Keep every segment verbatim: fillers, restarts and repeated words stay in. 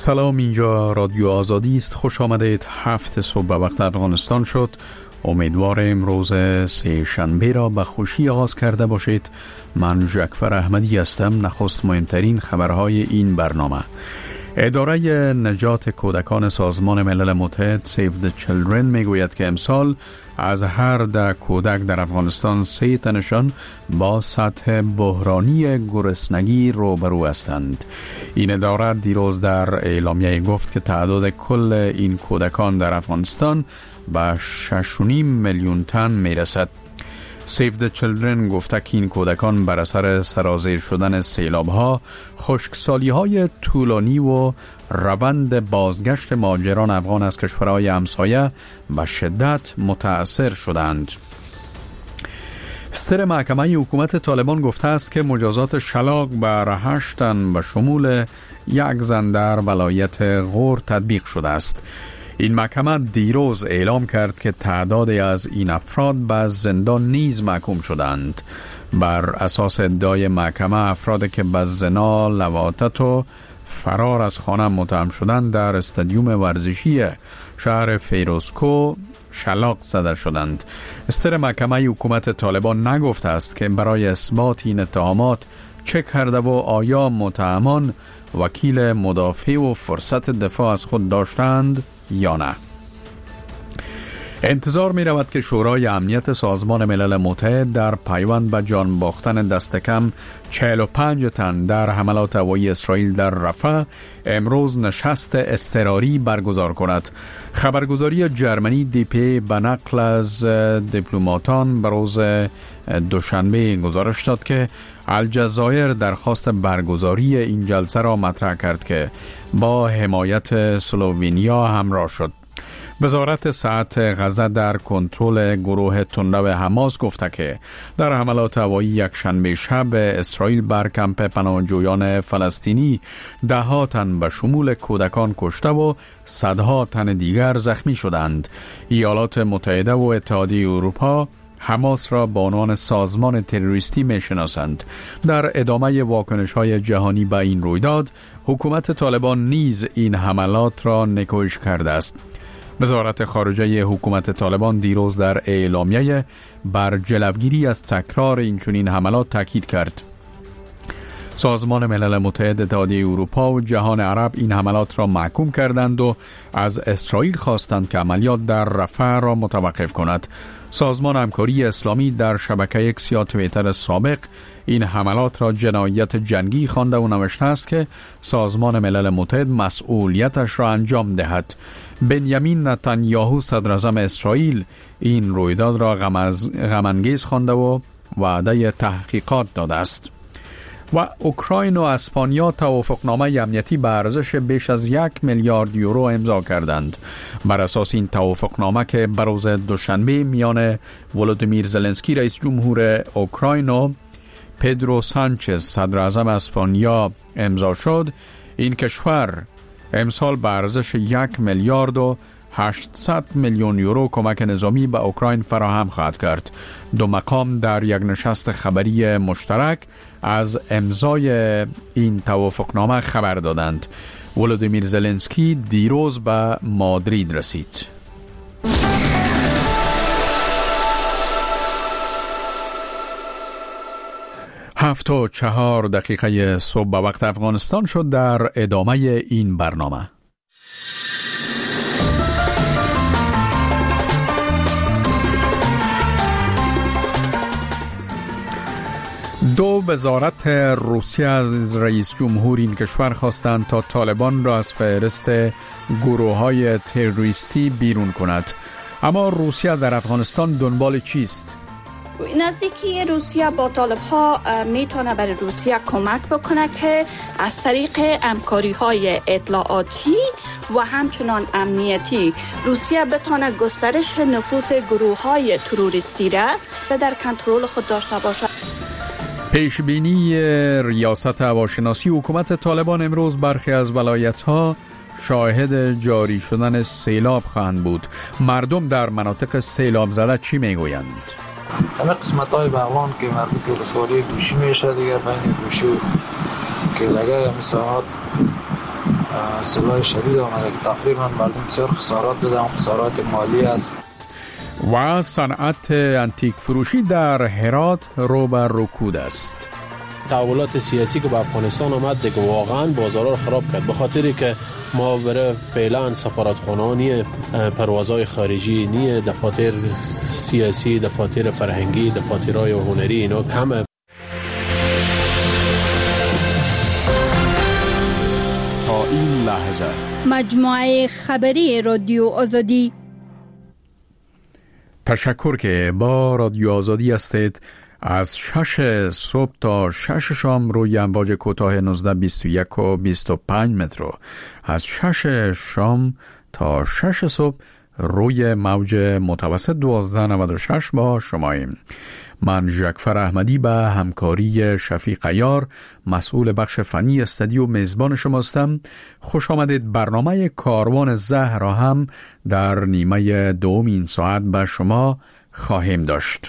سلام، اینجا رادیو آزادی است. خوش آمدید. هفت صبح وقت افغانستان شد. امیدوار امروز سه شنبه را به خوشی آغاز کرده باشید. من جعفر احمدی هستم. نخست مهمترین خبرهای این برنامه. اداره نجات کودکان سازمان ملل متحد Save the Children میگوید که امسال از هر ده کودک در افغانستان سه تنشان با سطح بحرانی گرسنگی روبرو هستند. این اداره دیروز در اعلامیه گفت که تعداد کل این کودکان در افغانستان به شش و نیم میلیون تن میرسد. Save the Children گفته که این کودکان بر اثر سرازیر شدن سیلاب‌ها، خشکسالی‌های طولانی و روند بازگشت مهاجران افغان از کشورهای همسایه به شدت متأثر شدند. ستر محکمه حکومت طالبان گفته است که مجازات شلاق بر هشت تن به شمول یک زن در ولایت غور تطبیق شده است. این محکمه دیروز اعلام کرد که تعدادی از این افراد به زندان نیز محکوم شدند. بر اساس ادعای محکمه، افرادی که به زنا، لواطت و فرار از خانه متهم شدند در استادیوم ورزشی شهر فیروزکو شلاق زده شدند. ستر محکمه حکومت طالبان نگفته است که برای اثبات این اتهامات چه کرده و آیا متهمان وکیل مدافع و فرصت دفاع از خود داشتند یا نه. انتظار می رود که شورای امنیت سازمان ملل متحد در پیوند به جان باختن دست کم چهل و پنج تن در حملات هوایی اسرائیل در رفح امروز نشست اضطراری برگزار کند. خبرگزاری جرمنی دی پی به نقل از دیپلماتان به روز دوشنبه گزارش داد که الجزایر درخواست برگزاری این جلسه را مطرح کرد که با حمایت سلوونیا همراه شد. وزارت صحت غزه در کنترل گروه تندرو حماس گفته که در حملات هوایی یک شنبه شب اسرائیل بر کمپ پناهجویان فلسطینی ده ها تن به شمول کودکان کشته و صدها تن دیگر زخمی شدند. ایالات متحده و اتحادیه اروپا حماس را به عنوان سازمان تروریستی میشناسند. در ادامه واکنش‌های جهانی به این رویداد، حکومت طالبان نیز این حملات را نکوهش کرده است. وزارت خارجه حکومت طالبان دیروز در اعلامیه بر جلوگیری از تکرار اینچنین حملات تاکید کرد. سازمان ملل متحد، اتحادیه اروپا و جهان عرب این حملات را محکوم کردند و از اسرائیل خواستند که عملیات در رفح را متوقف کند. سازمان همکاری اسلامی در شبکه اکس یا توییتر سابق این حملات را جنایت جنگی خوانده و نوشته است که سازمان ملل متحد مسئولیتش را انجام دهد. بنیامین نتانیاهو صدر اعظم اسرائیل این رویداد را غم‌انگیز خوانده و وعده تحقیقات داده است. و اوکراین و اسپانیا توافقنامه امنیتی به ارزش بیش از یک میلیارد یورو امضا کردند. بر اساس این توافقنامه که به روز دوشنبه میان ولودیمیر زلنسکی رئیس جمهور اوکراین و پدرو سانچز صدر اعظم اسپانیا امضا شد، این کشور امسال به ارزش یک میلیارد و هشتصد میلیون یورو کمک نظامی به اوکراین فراهم خواهد کرد. دو مقام در یک نشست خبری مشترک از امضای این توافقنامه خبر دادند. ولودیمیر زلنسکی دیروز به مادرید رسید. هفت و چهار دقیقه صبح به وقت افغانستان شد. در ادامه این برنامه دو وزارت روسیه از رئیس جمهور این کشور خواستند تا طالبان را از فهرست گروه‌های تروریستی بیرون کند. اما روسیه در افغانستان دنبال چیست؟ نزدیکی روسیه با طالب ها میتونه برای روسیه کمک بکنه که از طریق همکاری های اطلاعاتی و همچنان امنیتی روسیه بتونه گسترش نفوذ گروه های تروریستی را در کنترل خود داشته باشد. پیشبینی ریاست هواشناسی حکومت طالبان امروز برخی از ولایت‌ها شاهد جاری شدن سیلاب خواهند بود. مردم در مناطق سیلاب زده چی میگویند؟ همه قسمت‌های بغلان که مربوط به ولسوالی دوشی میشه دیگه، بین دوشی و کلگه همین ساعت سلاح شدید آمده که تقریبا مردم بسیار خسارات دادن، خسارات مالی است. و صنعت انتیک فروشی در هرات رو بر رکود است. تحولات سیاسی که به افغانستان آمد دیگه واقعا بازارها رو خراب کرد، به خاطری که ما برای فعلا سفارتخانه نیه، پروازهای خارجی نیه، دفاتر سیاسی، دفاتر فرهنگی، دفاترهای هنری اینا کمه. تا این لحظه مجموعه خبری رادیو آزادی. تشکر که با رادیو آزادی هستید. از شش صبح تا شش شام روی امواج کوتاه نوزده بیست و یک و بیست و پنج متر، از شش شام تا شش صبح روی موج متوسط دوازده نود و شش با شماییم. من جعفر احمدی به همکاری شفیق عیار مسئول بخش فنی استودیو میزبان شماستم. خوش آمدید. برنامه کاروان زهر را هم در نیمه دوم این ساعت به شما خواهیم داشت.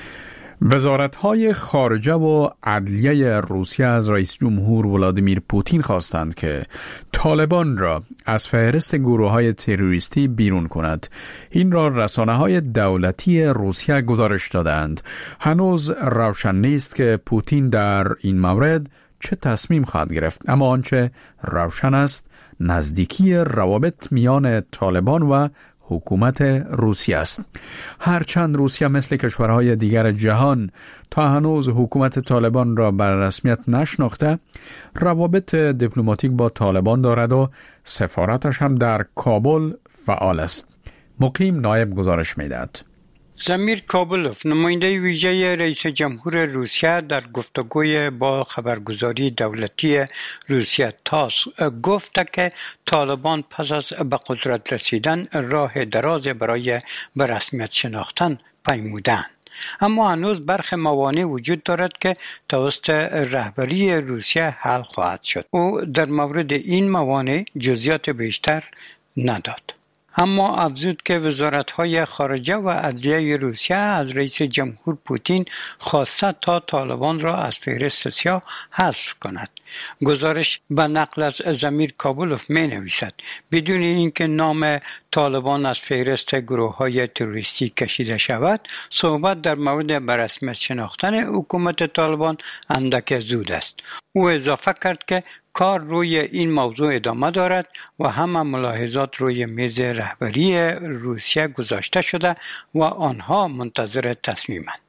وزارت‌های خارجه و عدلیه روسیه از رئیس جمهور ولادیمیر پوتین خواستند که طالبان را از فهرست گروه‌های تروریستی بیرون کند. این را رسانه‌های دولتی روسیه گزارش دادند. هنوز روشن نیست که پوتین در این مورد چه تصمیم خواهد گرفت، اما آنچه روشن است نزدیکی روابط میان طالبان و حکومت روسیه است. هرچند روسیه مثل کشورهای دیگر جهان تا هنوز حکومت طالبان را بر رسمیت نشناخته، روابط دیپلماتیک با طالبان دارد و سفارتش هم در کابل فعال است. مقیم نایب گزارش می‌دهد. زمیر کابلوف، نماینده ویژه رئیس جمهور روسیه، در گفتگوی با خبرگزاری دولتی روسیه تاس گفت که طالبان پس از به قدرت رسیدن راه دراز برای به رسمیت شناختن پیمودند. اما هنوز برخی موانع وجود دارد که توسط رهبری روسیه حل خواهد شد. او در مورد این موانع جزئیات بیشتر نداد. اما افزود که وزارت‌های خارجه و عدلیه روسیه از رئیس جمهور پوتین خواسته تا طالبان را از فهرست سیاه حذف کند. گزارش به نقل از زمیر کابلوف می نویسد بدون اینکه نام طالبان از فهرست گروه‌های تروریستی کشیده شود، صحبت در مورد به رسمیت شناختن حکومت طالبان اندک زود است. او اضافه کرد که کار روی این موضوع ادامه دارد و همه ملاحظات روی میز رهبری روسیه گذاشته شده و آنها منتظر تصمیمند.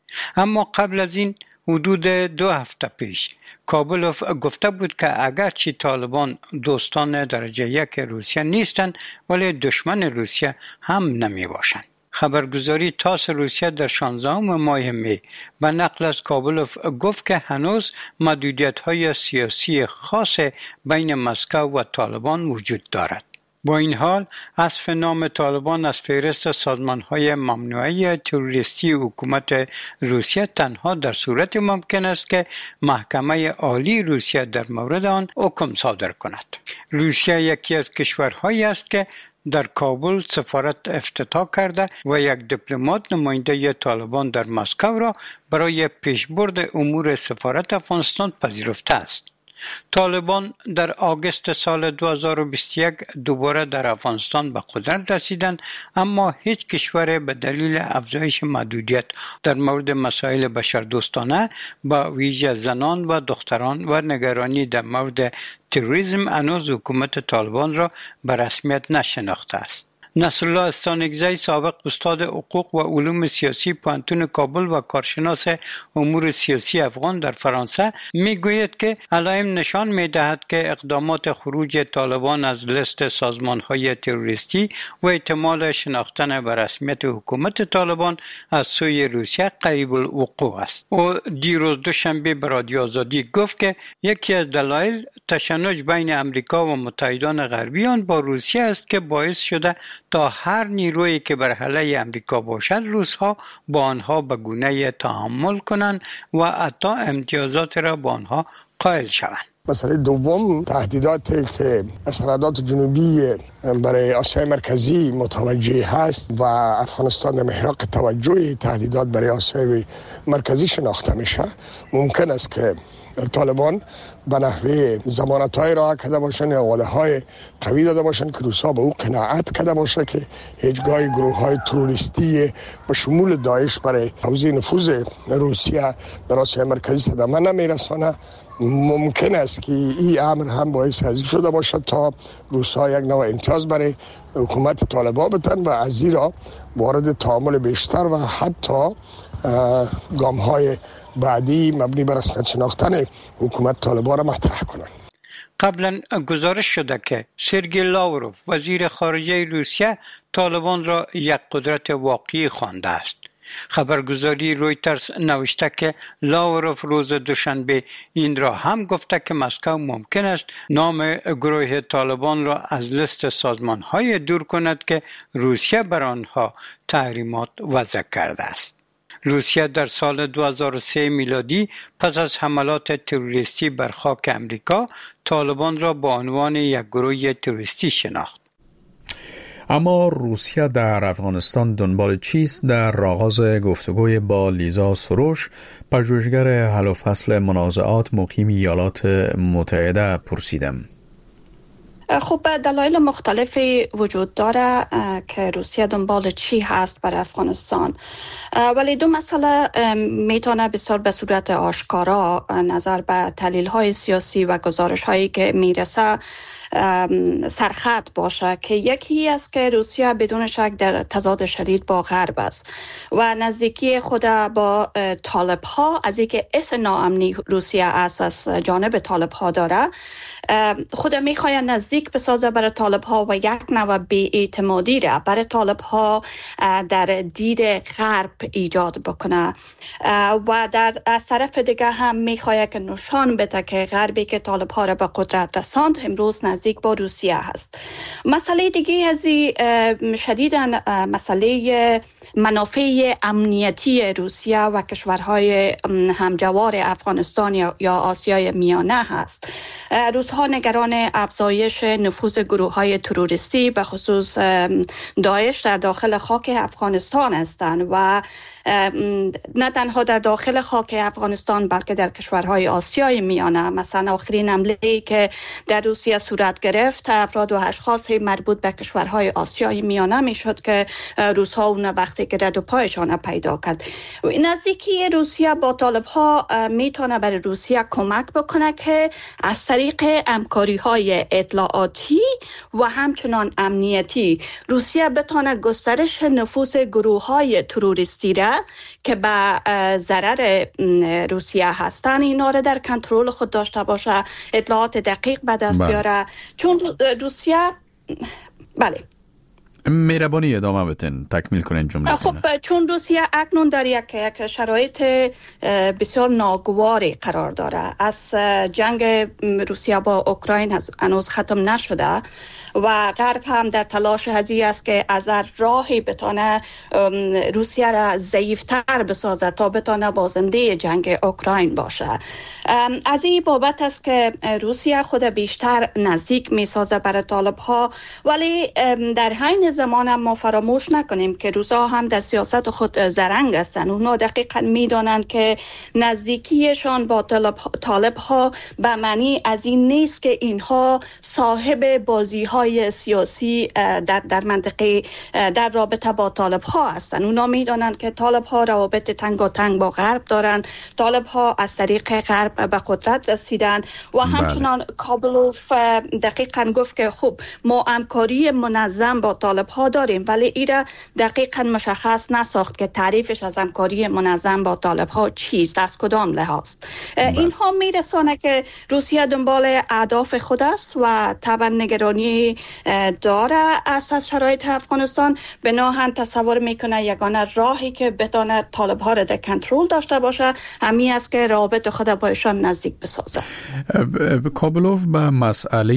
اما قبل از این حدود دو هفته پیش کابلوف گفته بود که اگرچه طالبان دوستان درجه یک روسیه نیستند ولی دشمن روسیه هم نمی باشند. خبرگزاری تاس روسیه در شانزدهم ماه می به نقل از کابلوف گفت که هنوز محدودیت‌های سیاسی خاص بین مسکو و طالبان وجود دارد. با این حال حذف نام طالبان از فهرست سازمان‌های ممنوعه تروریستی حکومت روسیه تنها در صورت ممکن است که محکمه عالی روسیه در مورد آن حکم صادر کند. روسیه یکی از کشورهایی است که در کابل سفارت افتتاح کرده و یک دیپلمات نماینده طالبان در مسکو را برای پیشبرد امور سفارت افغانستان پذیرفته است. طالبان در آگوست سال دو هزار و بیست و یک دوباره در افغانستان به قدرت رسیدند، اما هیچ کشور به دلیل افزایش محدودیت در مورد مسائل بشردوستانه با ویژه زنان و دختران و نگرانی در مورد تروریسم هنوز حکومت طالبان را به رسمیت نشناخته است. نصرالله استانکزی، سابق استاد حقوق و علوم سیاسی پوهنتون کابل و کارشناس امور سیاسی افغان در فرانسه، میگوید که علائم نشان میدهد که اقدامات خروج طالبان از لیست سازمانهای تروریستی و احتمال شناختن به رسمیت حکومت طالبان از سوی روسیه قریب الوقوع است. او دیروز دوشنبه به رادیو آزادی گفت که یکی از دلایل تشنج بین امریکا و متحدان غربی آن با روسیه است که باعث شده تا هر نیرویی که بر علیه امریکا باشد روس‌ها با آنها به گونه تعامل کنند و حتی امتیازات را با آنها قائل شوند. مسئله دوم تهدیداتی که از سرحدات جنوبی برای آسیای مرکزی متوجه هست و افغانستان در محراق توجه تهدیدات برای آسیای مرکزی شناخته میشه، ممکن است که طالبان به نحوه ضمانت‌های راه کرده باشن یا وعده‌های قوی داده باشن که روسا به او قناعت کرده باشه که هیچگاه گروه‌های تروریستی به شمول داعش برای توزیع نفوذ روسیه در آسیای مرکزی صدمه نمیرسانه. ممکن است که این امر هم باعث ازی شده باشد تا روسا یک نوع امتیاز برای حکومت طالبان بتن و از زیرا وارد تعامل بیشتر و حتی گام های بعدی مبنی بر رسمیت شناختن حکومت طالبان را مطرح کنند. قبلا گزارش شده که سرگئی لاوروف وزیر خارجه روسیه طالبان را یک قدرت واقعی خوانده است. خبرگزاری رویترز نوشته که لاوروف روز دوشنبه این را هم گفته که مسکو ممکن است نام گروه طالبان را از لیست سازمان‌های دور کند که روسیه بر آنها تحریمات وضع کرده است. روسیه در سال دو هزار و سه میلادی پس از حملات تروریستی بر خاک امریکا طالبان را با عنوان یک گروه تروریستی شناخت. اما روسیه در افغانستان دنبال چیست؟ در آغاز گفتگوی با لیزا سروش، پژوهشگر حل و فصل منازعات مقیم ایالات متحده، پرسیدم. خب دلایل مختلفی وجود داره که روسیه دنبال چی هست برای افغانستان، ولی دو مسئله میتونه بسیار به صورت آشکارا نظر به تحلیل های سیاسی و گزارش هایی که میرسه سرخط باشه که یکی است که روسیه بدون شک در تضاد شدید با غرب است و نزدیکی خود با طالب ها، از اینکه اس ناامنی روسیه است از جانب طالب ها داره، خود میخواد نزدیک بسازه برای طالب ها و یک نوع بی‌اعتمادی را برای طالب ها در دید غرب ایجاد بکنه و در از طرف دیگه هم میخواد که نشان بده که غربی که طالب ها را به قدرت رساند امروز نزدیک با روسیه هست. مسئله دیگه از شدیداً مسئله منافع امنیتی روسیه و کشورهای همجوار افغانستان یا آسیای میانه هست. روس‌ها نگران افزایش نفوذ گروه‌های تروریستی به خصوص داعش در داخل خاک افغانستان هستند و نه تنها در داخل خاک افغانستان بلکه در کشورهای آسیای میانه. مثلا آخرین حمله‌ای که در روسیه صورت گرفت افراد و اشخاص مربوط به کشورهای آسیای میانه میشد که روس‌ها اون وقتی که رد و پایشان پیدا کرد. نزدیکی روسیه با طالب‌ها میتونه برای روسیه کمک بکنه که از طریق همکاری‌های اطلاعاتی و همچنان امنیتی روسیه بتونه گسترش نفوذ گروه‌های تروریستی را که به ضرر روسیه هستن اینا را در کنترل خود داشته باشه، اطلاعات دقیق به دست بیاره. چون روسیه بله مهربانی ادامه بتین، تکمیل کنین جمله. خب چون روسیه اکنون در یک یک شرایط بسیار ناگواری قرار داره، از جنگ روسیه با اوکراین هنوز ختم نشده و غرب هم در تلاش هزی است که از راهی بتونه روسیه را ضعیفتر بسازه تا بتونه بازنده جنگ اوکراین باشه. از این بابت است که روسیه خود بیشتر نزدیک میسازه برای طالب ها، ولی در حین زمان ما فراموش نکنیم که روسا هم در سیاست خود زرنگ هستند. اونا دقیقاً میدانند که نزدیکیشان با طالب ها به معنی از این نیست که اینها صاحب بازی های سیاسی در در منطقه در رابطه با طالب ها هستند. اونا میدانند که طالب ها روابط تنگاتنگ با غرب دارند، طالب ها از طریق غرب به قدرت رسیدن و همچنان کابلوف دقیقاً گفت که خب ما همکاری منظم با طالب ها داریم، ولی ایرا دقیقاً مشخص نساخت که تعریفش از همکاری منظم با طالب ها چیست، از کدام لحاظ. اینها میرسانه که روسیه دنبال اهداف خود است و طبعا نگرانی داره از شرایط افغانستان. بناهن تصور میکنه یگانه راهی که بتونه طالب ها را در کنترل داشته باشه همین است که رابط خود با ایشان نزدیک بسازه. کابلوف به مسئله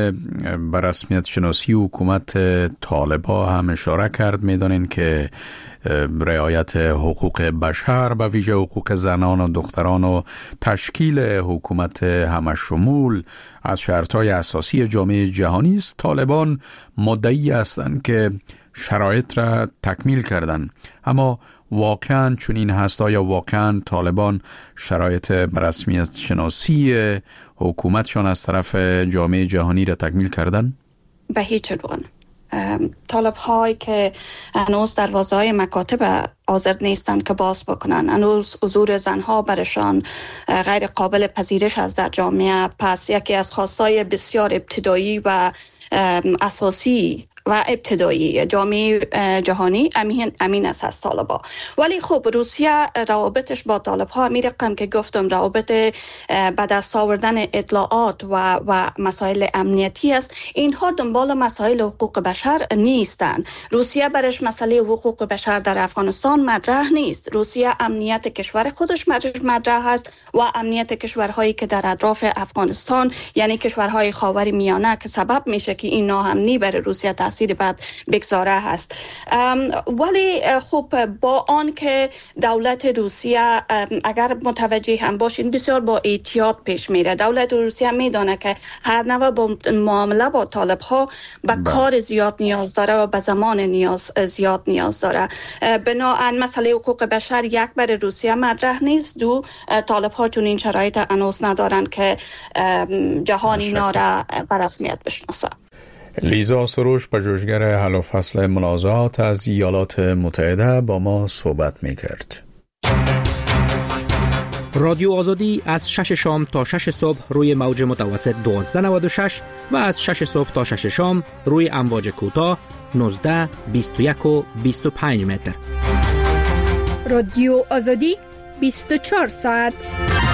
به رسمیت شناسی حکومت طالب‌ها هم اشاره کرد. میدانین که رعایت حقوق بشر و ویژه حقوق زنان و دختران و تشکیل حکومت همشمول از شرطهای اساسی جامعه جهانی است، طالبان مدعی هستند که شرایط را تکمیل کردند. اما واقعا چنین هست؟ یا واقعا طالبان شرایط رسمیت شناسی حکومتشان از طرف جامعه جهانی را تکمیل کردن؟ به هیچ عنوان. طالب هایی که هنوز دروازه های مکاتب حاضر نیستند که باز بکنن، هنوز حضور زنها برشان غیر قابل پذیرش است در جامعه. پس یکی از خواستای بسیار ابتدایی و اساسی و ابتدایی جامعه جهانی امین امین است از طالبا. ولی خب روسیه روابطش با طالبها می رقم که گفتم روابط به دست آوردن اطلاعات و و مسائل امنیتی است. اینها دنبال مسائل حقوق بشر نیستند. روسیه برش مسئله حقوق بشر در افغانستان مطرح نیست. روسیه امنیت کشور خودش مطرح است و امنیت کشورهایی که در اطراف افغانستان، یعنی کشورهای خاور میانه که سبب میشه که این ناامنی بر روسیه تاثیر بعد بگذاره هست. ولی خب با آن که دولت روسیه اگر متوجه هم باشین بسیار با احتیاط پیش میره. دولت روسیه میدونه که هر نوع با معامله با طالب ها به کار زیاد نیاز داره و به زمان نیاز زیاد نیاز داره. بنابراین مسئله حقوق بشر یک بر روسیه مطرح نیست، دو طالب ها چون این شرایط انوس ندارن که جهان اینا را به رسمیت بشناسه. لیزا سروش، پژوهشگر حل و فصل منازعات از ایالات متحده، با ما صحبت می‌کرد. رادیو آزادی از شش شام تا شش صبح روی موج متوسط دوازده نود و شش و از شش صبح تا شش شام روی امواج کوتاه نوزده، بیست و یک و بیست و پنج متر. رادیو آزادی بیست و چهار ساعت.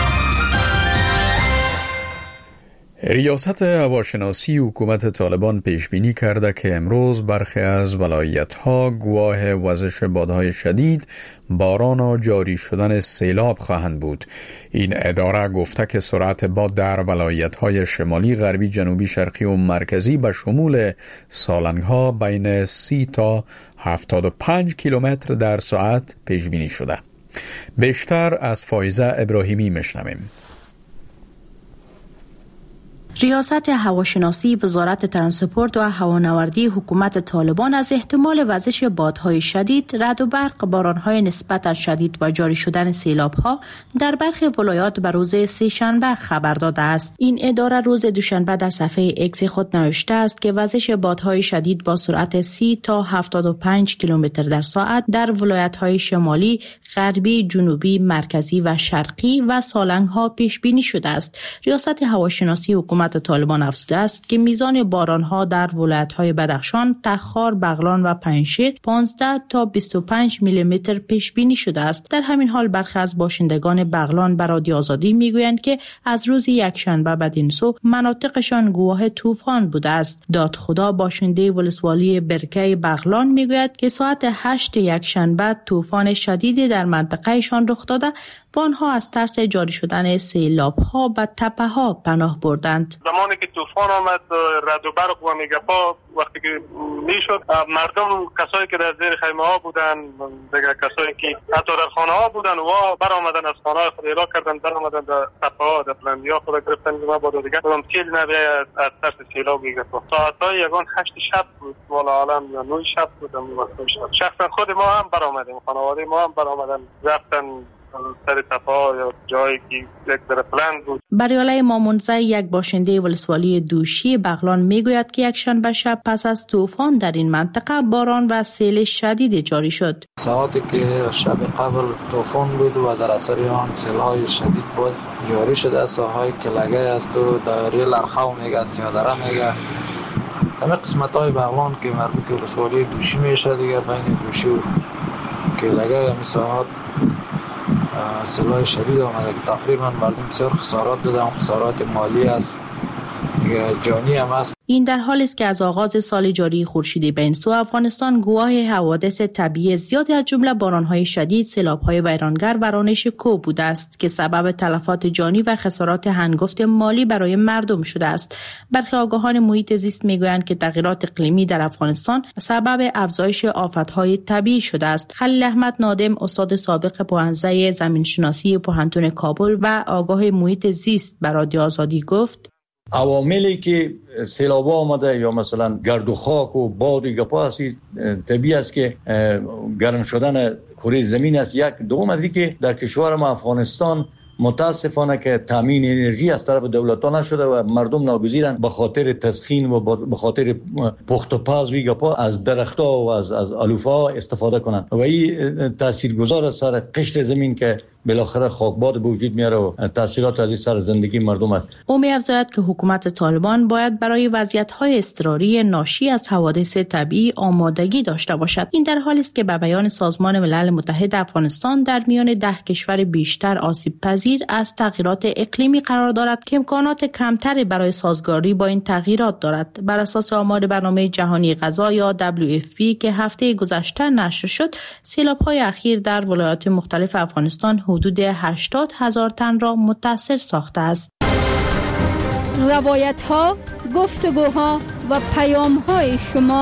ریاست هواشناسی حکومت طالبان پیش بینی کرده که امروز برخی از ولایت‌ها گواه وزش بادهای شدید، باران و جاری شدن سیلاب خواهند بود. این اداره گفته که سرعت باد در ولایت‌های شمالی، غربی، جنوبی، شرقی و مرکزی به شمول سالنگ‌ها بین سی تا هفتاد و پنج کیلومتر در ساعت پیش بینی شده. بیشتر از فایزه ابراهیمی میشنویم. ریاست هواشناسی وزارت ترانسپورت و هوانوردی حکومت طالبان از احتمال وزش بادهای شدید، رعد و برق، بارانهای نسبتاً شدید و جاری شدن سیلاب‌ها در برخی ولایات به روز سه‌شنبه خبر داده است. این اداره روز دوشنبه در صفحه اکس خود نوشته است که وزش بادهای شدید با سرعت سی تا هفتاد و پنج کیلومتر در ساعت در ولایت‌های شمالی، غربی، جنوبی، مرکزی و شرقی و سالنگ‌ها پیش بینی شده است. ریاست هواشناسی حکومت طالبان افزوده است که میزان باران‌ها در ولایت‌های بدخشان، تخار، بغلان و پنجشیر پانزده تا بیست و پنج میلیمتر پیش بینی شده است. در همین حال برخی از باشندگان بغلان به رادیو آزادی میگویند که از روز یکشنبه بدین سو مناطقشان گواه طوفان بوده است. دادخدا باشنده ولسوالی برکه بغلان میگوید که ساعت هشت یکشنبه طوفان شدیدی در منطقهشان رخ داده و آنها از ترس جاری شدن سیلاب‌ها به تپه‌ها پناه بردند. زمانی که طوفان آمد، رعد و برق و میگاپا وقتی که میشد، مردم کسایی که در زیر خیمه ها بودن، دیگه کسایی که حتی در خانه ها بودن و بر آمدن از خانه های خود اعلا کردن، در آمدن در تپه ها، در بلندی ها خود گرفتن. ما با دیگه بودم سیل نبیاید از ترس سیلاب میگاپا. ساعت های یگان هشت شب بود، والا عالم یا نوی شب بودم. شخصا خود ما هم بر آمدیم، خانواده ما هم بر آمدن، رفتن سر تپا یا جایی که یک در بلند بود. بریاله مامونزه، یک باشنده ولسوالی دوشی بغلان میگوید که یک شنبه شب پس از طوفان در این منطقه باران و سیل شدید جاری شد. ساعتی که شب قبل طوفان بود و در اثر آن سیل‌های شدید بود جاری شده از ساحهای کلگه است و دایره لرخو میگه، سیادره میگه. همه قسمت‌های بغلان که مربوط به ولسوالی دوشی میشه، دیگه بین دوشی و کلگه همین ساعات سیل‌های شدید آمده که تقریبا مردم بسیار خسارات دادن. خسارات مالی است، جانی هم است. این در حالی است که از آغاز سال جاری خورشیدی به این سو افغانستان گواه حوادث طبیعی زیادی از جمله باران‌های شدید، سیلاب‌های ویرانگر و رانش کوه بوده است که سبب تلفات جانی و خسارات هنگفت مالی برای مردم شده است. برخی آگاهان محیط زیست میگویند که تغییرات اقلیمی در افغانستان سبب افزایش آفت‌های طبیعی شده است. خلیل احمد نادم، استاد سابق پوهنځی زمینشناسی پوهنتون کابل و آگاه محیط زیست بر رادیو آزادی گفت: عواملی که سیلاب آمده یا مثلا گرد و خاک و باد و گپا هستی طبیعی است که گرم شدن کره زمین است. یک دوم از که در کشور ما افغانستان متاسفانه که تامین انرژی از طرف دولت‌ها نشده و مردم ناگزیرند به خاطر تسخین و به خاطر پخت و پز و گپا از درخت‌ها و از از علوفه‌ها استفاده کنند و این تاثیرگذار است سر قشر زمین که بالاخره خاکباد به وجود میاره و تاثیرات از این سر زندگی مردم است. او می‌افزاید که حکومت طالبان باید برای وضعیت‌های اضطراری ناشی از حوادث طبیعی آمادگی داشته باشد. این در حالی است که به بیان سازمان ملل متحد افغانستان در میان ده کشور بیشتر آسیب پذیر از تغییرات اقلیمی قرار دارد که امکانات کمتری برای سازگاری با این تغییرات دارد. بر اساس آمار برنامه جهانی غذا یا دبلیو اف پی که هفته گذشته نشر شد، سیلاب‌های اخیر در ولایات مختلف افغانستان حدود هشتاد هزار تن را متاثر ساخته است. روایت ها، گفتگوها و پیام های شما.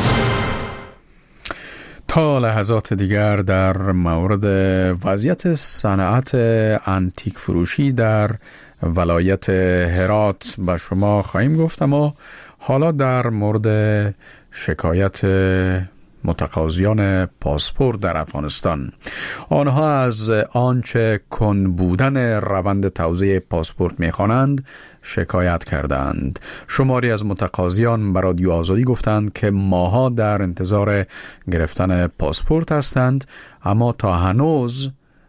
تا لحظات دیگر در مورد وضعیت صنعت انتیک فروشی در ولایت هرات به شما خواهیم گفت، اما حالا در مورد شکایت متقاضیان پاسپورت در افغانستان. آنها از آنچه کند بودن روند توزیع پاسپورت می‌خوانند شکایت کردند. شماری از متقاضیان به رادیو آزادی گفتند که ماها در انتظار گرفتن پاسپورت هستند، اما تا هنوز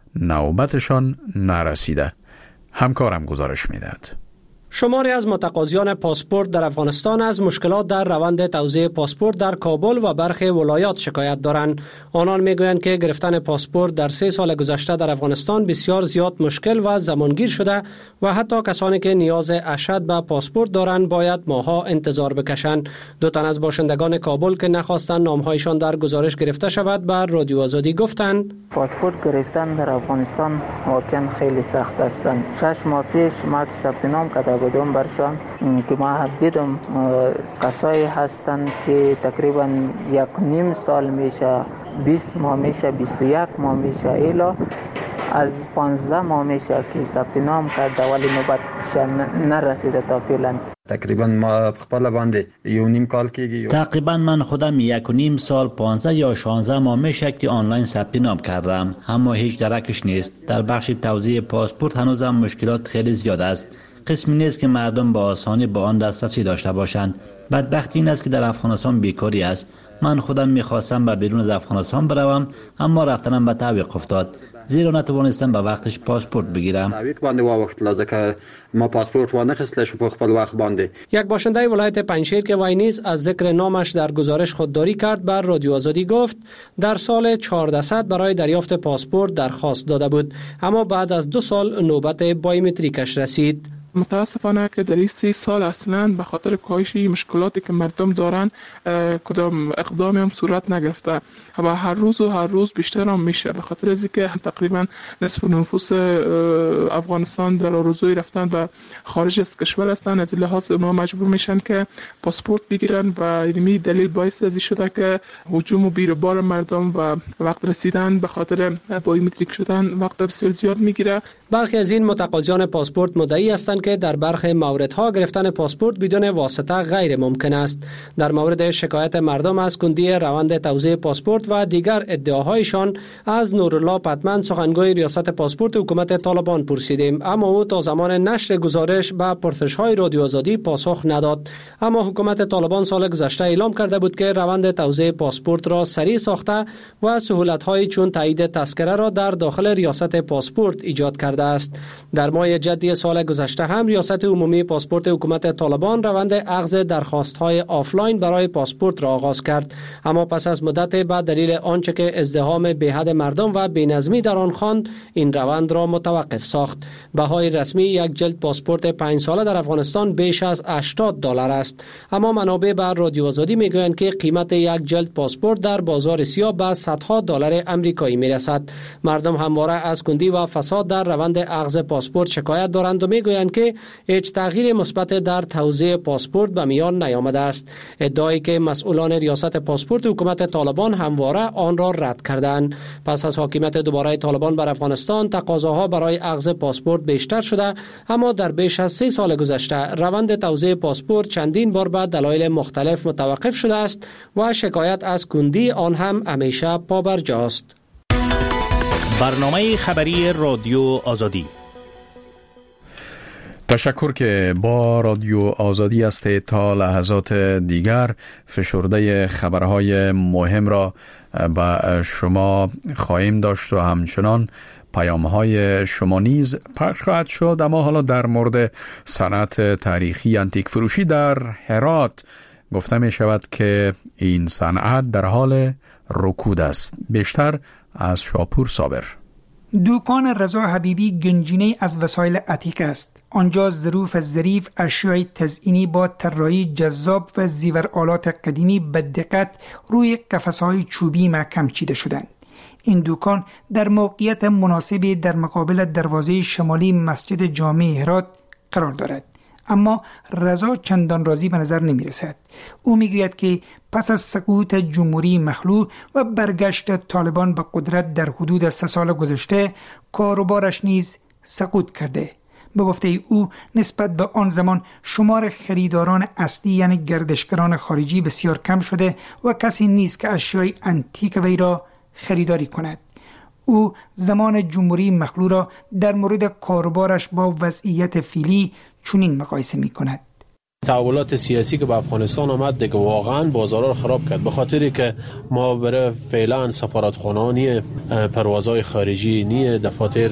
نوبتشان نرسیده. همکارم گزارش می‌دهد. شماری از متقاضیان پاسپورت در افغانستان از مشکلات در روند توزیع پاسپورت در کابل و برخی ولایات شکایت دارند. آنان میگویند که گرفتن پاسپورت در سه سال گذشته در افغانستان بسیار زیاد مشکل و زمانگیر شده و حتی کسانی که نیاز اشد به پاسپورت دارند باید ماها انتظار بکشند. دو تن از باشندگان کابل که نخواستند نامهایشان در گزارش گرفته شود بر رادیو آزادی گفتند: پاسپورت گرفتن در افغانستان واقعا خیلی سخت است. شش ماه پیش ما ثبت نام کرده بودم برشان که ما دیدم کسایی هستند که تقریبا یک نیم سال میشه، بیست ماه میشه، بیست و یک ماه میشه، ایلا از پانزده ماه میشه که ثبت نام کرده ولی نوبتش نرسیده تا فعلا. تقریبا ما خپل باندې یو نیم کال کېږي. تقریبا من خودم یک و نیم سال پانزده یا شانزده ماه میشه که آنلاین ثبت نام کردم، اما هیچ درکش نیست. در بخش توزیع پاسپورت هنوزم مشکلات خیلی زیاد است. قسمی نیست که مردم با آسانی با آن دسترسی داشته باشند. بدبختی این است که در افغانستان بیکاری است. من خودم میخواستم به بیرون از افغانستان بروم، اما رفتنم به تعویق افتاد، زیرا نتوانستم به وقتش پاسپورت بگیرم. تعویق باندې واوښتله ځکه ما پاسپورت وانخیستلی شو په خپل وخت باندې. یک باشنده ولایت پنجشیر که وای نیز از ذکر نامش در گزارش خودداری کرد بر رادیو آزادی گفت در سال چهارصد برای دریافت پاسپورت درخواست داده بود، اما بعد از دو سال نوبت بایومتریکش رسید. متاسفانه که در این سه سال اصلا به خاطر کاهش مشکلاتی که مردم دارن کدام اقدامی هم صورت نگرفته و هر روز و هر روز بیشتر هم میشه، به خاطر از اینکه تقریبا نصف نفوس افغانستان در آرزوی رفتن به خارج از کشور هستند. از این لحاظ ما مجبور میشن که پاسپورت بگیرن و این دلیل باعث از شده که هجوم و بیروبار مردم و وقت رسیدن به خاطر بایومتریک شدن وقت بسیار زیاد میگیره. برخی از این متقاضیان پاسپورت مدعی هستند که در برخی موردها گرفتن پاسپورت بدون واسطه غیر ممکن است. در مورد شکایت مردم از کندی روند توزیع پاسپورت و دیگر ادعاهایشان از نورالله پتمن سخنگوی ریاست پاسپورت حکومت طالبان پرسیدیم، اما او تا زمان نشر گزارش به پرسش‌های رادیو آزادی پاسخ نداد. اما حکومت طالبان سال گذشته اعلام کرده بود که روند توزیع پاسپورت را سریع ساخته و سهولت‌های چون تایید تذکره را در داخل ریاست پاسپورت ایجاد کرده شده است. در ماه جدی سال گذشته هم ریاست عمومی پاسپورت حکومت طالبان روند اخذ درخواست‌های آفلاین برای پاسپورت را آغاز کرد، اما پس از مدت بعد دلیل آنچه که ازدحام بی‌حد مردم و بی‌نظمی در آن خواند این روند را متوقف ساخت. بهای رسمی یک جلد پاسپورت پنج ساله در افغانستان بیش از هشتاد دلار است، اما منابع بر رادیو آزادی میگویند که قیمت یک جلد پاسپورت در بازار سیاه به صدها دلار آمریکایی میرسد. مردم همواره از کندی و فساد در روند اخذ پاسپورت شکایت دارند و میگویند که هیچ تغییر مثبت در توزیع پاسپورت به میان نیامده است، ادعایی که مسئولان ریاست پاسپورت حکومت طالبان همواره آن را رد کردند. پس از حاکمیت دوباره طالبان بر افغانستان تقاضاها برای اخذ پاسپورت بیشتر شده، اما در بیش از سه سال گذشته روند توزیع پاسپورت چندین بار به دلایل مختلف متوقف شده است و شکایت از کندی آن هم همیشه پابرجاست. برنامه خبری رادیو آزادی. تشکر که با رادیو آزادی است. تا لحظات دیگر فشرده خبرهای مهم را به شما خواهیم داشت و همچنان پیام‌های شما نیز پخش خواهد شد. اما حالا در مورد صنعت تاریخی انتیک فروشی در هرات گفته می شود که این صنعت در حال رکود است. بیشتر از شاپور صابر. دکان رضا حبیبی گنجینه از وسایل عتیق است. آنجا ظروف ظریف، اشیاء تزئینی با طراحی جذاب و زیورآلات قدیمی به دقت روی قفس‌های چوبی محکم چیده شدند. این دکان در موقعیت مناسبی در مقابل دروازه شمالی مسجد جامع هرات قرار دارد، اما رضا چندان راضی به نظر نمی رسد. او می گوید که پس از سقوط جمهوری مخلوع و برگشت طالبان به قدرت در حدود سه سال گذشته کاروبارش نیز سقوط کرده. به گفته او نسبت به آن زمان شمار خریداران اصلی یعنی گردشگران خارجی بسیار کم شده و کسی نیست که اشیای انتیک وی را خریداری کند. او زمان جمهوری مخلوع را در مورد کاروبارش با وضعیت فعلی چنین مقایسه می کند. تحولات سیاسی که به افغانستان آمد دیگه واقعا بازارها رو خراب کرد، به خاطری که ما برای فعلا سفارتخانه نیه، پروازهای خارجی نیه، دفاتر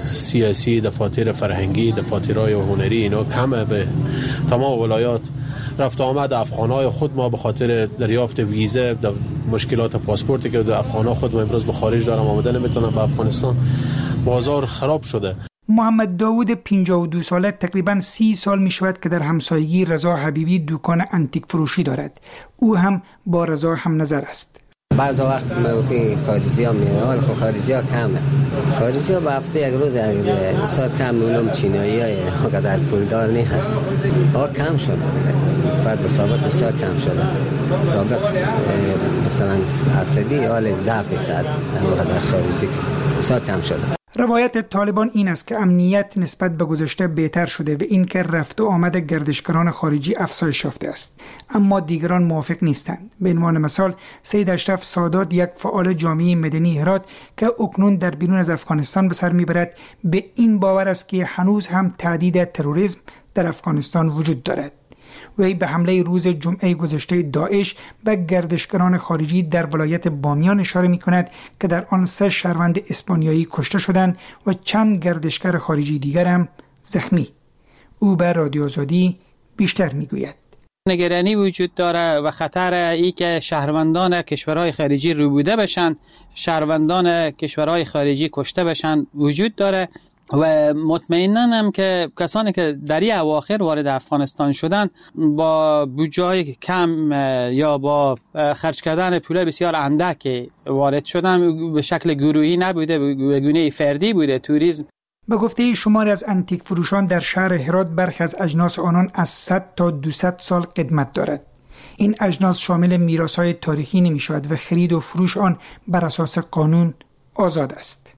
سیاسی، دفاتر فرهنگی، دفاترهای هنری اینا کمه. به تمام ولایات رفت آمد افغانای خود ما به خاطر دریافت ویزه، مشکلات پاسپورتی که افغانا خود ما امروز به خارج دارن آمده نمیتونن به افغانستان، بازار خراب شده. محمد داوود پنجاه و دو ساله تقریباً سی سال می شود که در همسایگی رضا حبیبی دکان انتیک فروشی دارد. او هم با رضا هم نظر است. بعض وقت موقعی خارجی ها میرن، خب خارجی ها کمه. خارجی ها به هفته یک روز بسیار کم، اونم چینایی های قدر پولدار نیست. ها کم شده نسبت به سابق، بسیار کم شده. سابق مثلا عصبی حال ده فیصد اما قدر خارجی بسیار کم شده. روایت طالبان این است که امنیت نسبت به گذشته بهتر شده و این که رفت و آمد گردشگران خارجی افزایش یافته است، اما دیگران موافق نیستند. به عنوان مثال سید اشرف سادات، یک فعال جامعه مدنی هرات که اکنون در بیرون از افغانستان به سر میبرد، به این باور است که هنوز هم تهدید تروریسم در افغانستان وجود دارد. وی به حمله روز جمعه گذشته داعش به گردشگران خارجی در ولایت بامیان اشاره می کند که در آن سه شهروند اسپانیایی کشته شدند و چند گردشگر خارجی دیگر هم زخمی. او به رادیو آزادی بیشتر می گوید. نگرانی وجود داره و خطر ای که شهروندان کشورهای خارجی روبوده بشن، شهروندان کشورهای خارجی کشته بشن وجود داره و مطمئناً هم که کسانی که در این اواخر وارد افغانستان شدن با بودجه کم یا با خرج کردن پول بسیار اندک وارد شدن، به شکل گروهی نبوده، به گونه فردی بوده توریسم. به گفته شماری از انتیک فروشان در شهر هرات برخی از اجناس آنان از صد تا دویست سال قدمت دارد. این اجناس شامل میراث‌های تاریخی نمی شود و خرید و فروش آن بر اساس قانون آزاد است.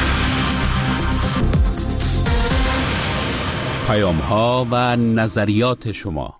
پیام ها و نظریات شما.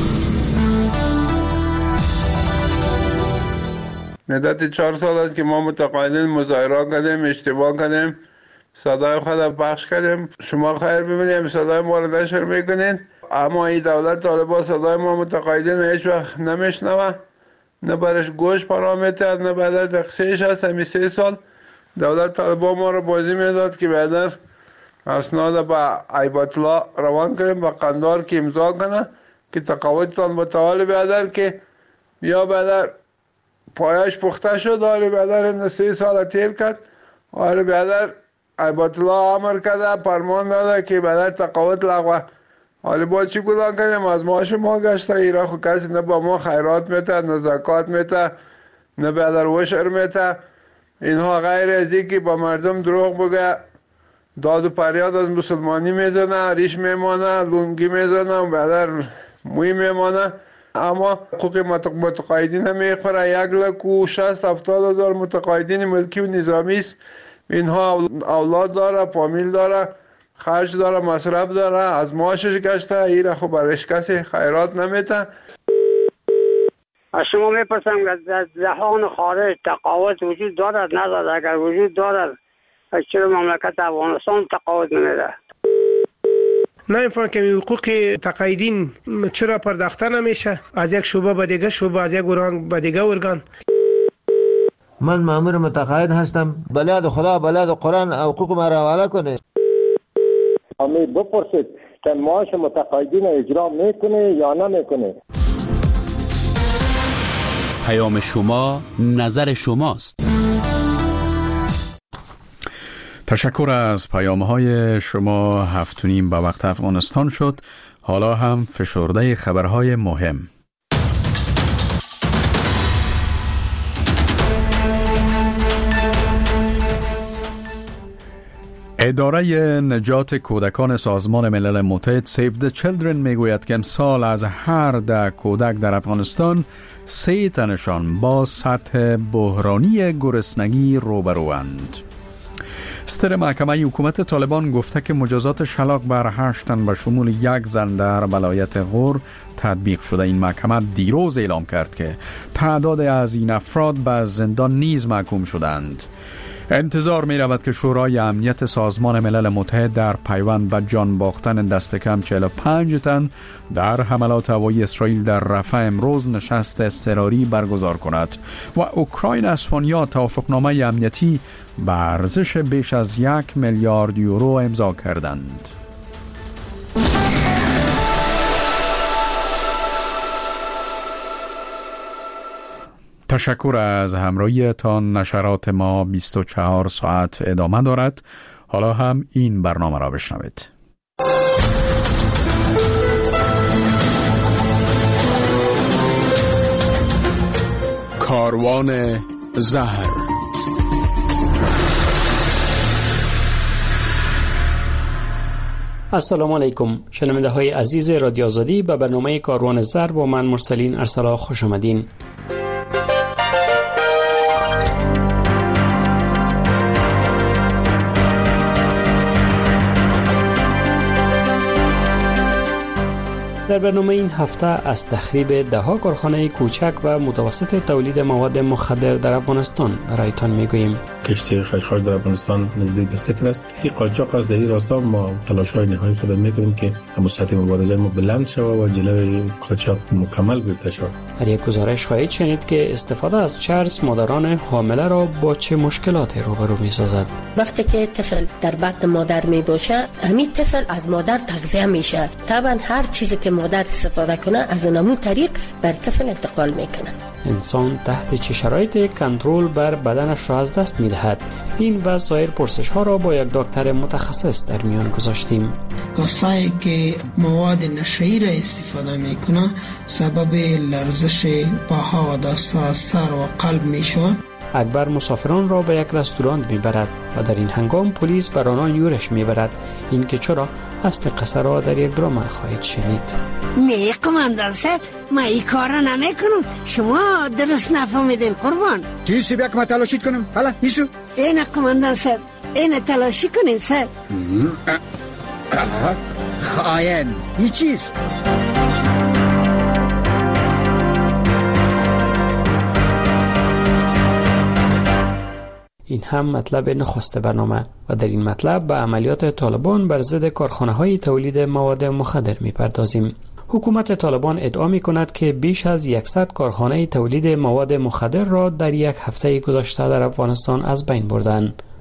مدت چهار سال است که ما متقاعدین مظاهره کردیم، اشتباه کردیم، صدای خود پخش کردیم. شما خیر ببینید صدای ما رو نشر میکنین، اما این دولت طالبان صدای ما متقاعدین هیچ وقت نمیشنوه، نه برش گوش پرامیتر، نه بعد تقصیرش هست. همین سه سال دولت طالبان ما رو بازی میداد که بعد اسناد به ایبت الله روان کردیم به قندار که امضا کنه که تقاعدتان به تعالی بیادر که بیا بیادر پایش پخته شد. حالی بیادر این سه سال تیر کرد. حالی بیادر ایبت الله امر کرده فرمان داده که بیادر تقاعد لغوه. حالی با چی گذار کنیم؟ از معاش ما گشته. ایرا خو کسی نه با ما خیرات میته نه زکات میته نه بیادر وشر میته. اینها غیر از اینکه با مردم دروغ بگه داد و پریاد از مسلمانی میزنه، ریش میمانه، لونگی میزنه و بیادر موی میمانه. اما حقوق متقاعدین میخوره. یک لک و شست هفتاد هزار متقاعدین ملکی و نظامی است. اینها اولاد داره، فامیل داره، خرج داره، مصرف داره، از معاشش گشته. ایره خب برش کسی خیرات نمیته. از شما میپرسم در جهان خارج تقاعد وجود دارد ندارد؟ اگر وجود دارد چرا مملکت افغانستان تقاعد نمیده؟ نه این که حقوق تقاعدین چرا پرداخته نمیشه از یک شعبه به دیگه شعبه، از یک ارگان به دیگه ارگان؟ من مأمور متقاعد هستم. بلاد خدا بلاد قرآن حقوق ما را حواله کنه. امی بپرسید که معاش متقاعدین اجرا میکنه یا نمیکنه. پیام شما نظر شماست. تشکر از پیام‌های شما. هفت و نیم به وقت افغانستان شد. حالا هم فشرده خبرهای مهم. اداره نجات کودکان سازمان ملل متحد سیو د چیلدرن میگوید که امسال از هر ده کودک در افغانستان سه تنشان با سطح بحرانی گرسنگی روبروند. ستر محکمه حکومت طالبان گفته که مجازات شلاق بر هشت تن به شمول یک زن در ولایت غور تطبیق شده. این محکمه دیروز اعلام کرد که تعداد از این افراد به زندان نیز محکوم شدند. انتظار می رود که شورای امنیت سازمان ملل متحد در پیوند به جان باختن دست کم چهل و پنج تن در حملات هوایی اسرائیل در رفح امروز نشست اضطراری برگزار کند و اوکراین اسپانیا توافقنامه امنیتی به ارزش بیش از یک میلیارد یورو امضا کردند. تشکر از همراهیتان. نشرات ما بیست و چهار ساعت ادامه دارد. حالا هم این برنامه را بشنوید. کاروان زهر. السلام علیکم شنونده های عزیز رادیو آزادی. به برنامه کاروان زهر با من مرسلین ارسلا خوش آمدین. در برنامه این هفته از تخریب ده‌ها کارخانه کوچک و متوسط تولید مواد مخدر در افغانستان برایتان میگوییم. کشتی خشخاش در افغانستان نزدیک به صفر است. که قاچاق از در این راستا ما تلاش‌های نهایی خود میکنیم که همون سطح مبارزه ما بلند شود و جلوی قاچاق مکمل گرفته شود. در یک گزارش خواهید شنید که استفاده از چرس مادران حامله را با چه مشکلاتی روبرو می‌سازد. وقتی که طفل در بطن مادر میباشه، همین طفل از مادر تغذیه میشه. طبعا هر چیزی که مادر استفاده کنه از همون طریق بر طفل انتقال میکنه. انسان تحت چه شرایطی کنترل بر بدنش را از دست میدهد؟ این و سایر پرسش ها را با یک دکتر متخصص در میان گذاشتیم. کسایی که مواد نشئی را استفاده میکنه سبب لرزش پاها و دستها، سر و قلب میشوند. اکبر مسافران را به یک رستوران میبرد و در این هنگام پلیس بر آنان یورش میبرد. این که چرا اصل قصه را در یک درام خواهید شنید. نه قماندان صاحب، ما این کار را نمی کنم. شما درست نفهمیدین قربان. چیزی بیا که ما تلاشید کنم؟ حالا ایسو این قماندان صاحب، این تلاشی کنین صاحب. خائن این چیز این هم مطلب نخست برنامه و در این مطلب به عملیات طالبان بر ضد کارخانه‌های تولید مواد مخدر می‌پردازیم. حکومت طالبان ادعا می‌کند که بیش از صد کارخانه تولید مواد مخدر را در یک هفته گذشته در افغانستان از بین بردند.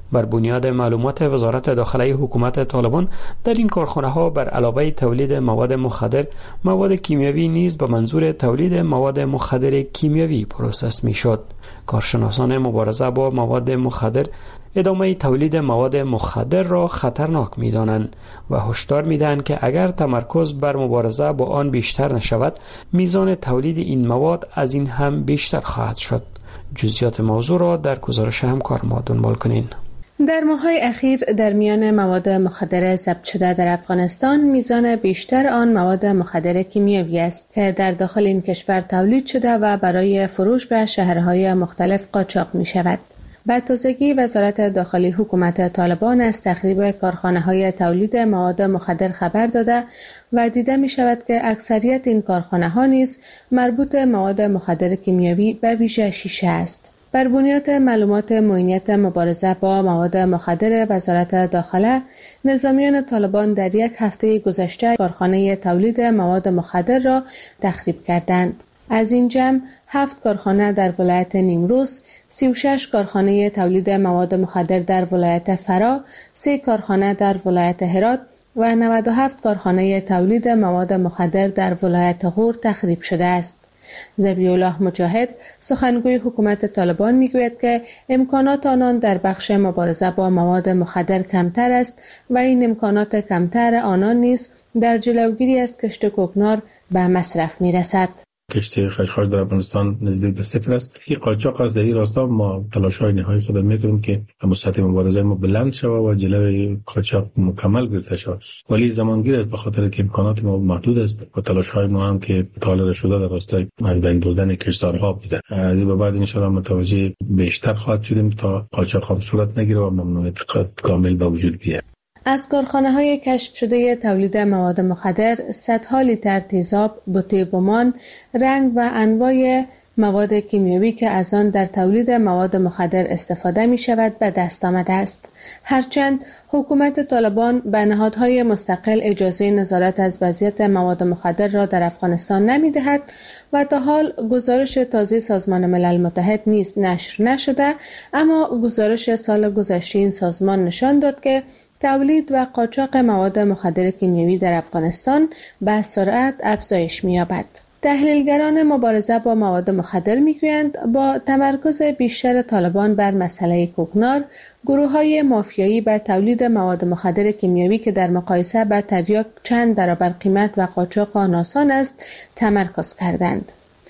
بر بنیاد معلومات وزارت داخلی حکومت طالبان در این کارخانه ها بر علاوه تولید مواد مخدر، مواد کیمیایی نیز به منظور تولید مواد مخدر کیمیایی پروسس می شد. کارشناسان مبارزه با مواد مخدر ادامه تولید مواد مخدر را خطرناک می دانند و هشدار می دهند که اگر تمرکز بر مبارزه با آن بیشتر نشود، میزان تولید این مواد از این هم بیشتر خواهد شد. جزئیات موضوع را در گزارش همکار ما دنبال کنین. در ماه‌های اخیر در میان مواد مخدر ضبط شده در افغانستان میزان بیشتر آن مواد مخدر کیمیایی است که در داخل این کشور تولید شده و برای فروش به شهرهای مختلف قاچاق می شود. به تازگی وزارت داخلی حکومت طالبان از تخریب کارخانه‌های تولید مواد مخدر خبر داده و دیده می شود که اکثریت این کارخانه‌ها نیز مربوط مواد مخدر کیمیایی به ویژه شیشه است. بر بنیاد معلومات معینیت مبارزه با مواد مخدر وزارت داخله، نظامیان طالبان در یک هفته گذشته کارخانه تولید مواد مخدر را تخریب کردند. از این جمع هفت کارخانه در ولایت نیمروز، سی و شش کارخانه تولید مواد مخدر در ولایت فرا، سه کارخانه در ولایت هرات و نود و هفت کارخانه تولید مواد مخدر در ولایت غور تخریب شده است. ذبیح الله مجاهد، سخنگوی حکومت طالبان میگوید که امکانات آنان در بخش مبارزه با مواد مخدر کمتر است و این امکانات کمتر آنان نیز در جلوگیری از کشت کوکنار به مصرف میرسد. کشتی خشخاش در افغانستان نزدیک به صفر است. این قاچاق از در این راستا ما تلاش‌های نهایی خود می‌کنیم که سطح مبارزه ما بلند شود و جلوی قاچاق مکمل گرفته شود. ولی زمانگیر است به خاطر که امکانات ما محدود است و تلاش‌های ما هم که طالب شده در راستای بین بردن کشتارها بوده. از این به بعد ان شاءالله متوجه بیشتر خواهد شدیم تا قاچاق هم صورت نگیره و ممنوعیت کامل به وجود بیاید. از کارخانه‌های کشف شده تولید مواد مخدر، صدها لیتر تیزاب، بوتیبومان، رنگ و انواع مواد کیمیایی که از آن در تولید مواد مخدر استفاده می شود به دست آمده است. هرچند حکومت طالبان به نهادهای مستقل اجازه نظارت از وضعیت مواد مخدر را در افغانستان نمی دهد و تا حال گزارش تازه سازمان ملل متحد نیز نشر نشده، اما گزارش سال گذشته این سازمان نشان داد که تولید و قاچاق مواد مخدر کیمیایی در افغانستان به سرعت افزایش می‌یابد. تحلیلگران مبارزه با مواد مخدر می‌گویند با تمرکز بیشتر طالبان بر مسئله کوکنار، گروه‌های مافیایی به تولید مواد مخدر کیمیایی که در مقایسه با تریاک چند برابر قیمت و قاچاق آن آسان است، تمرکز کردند.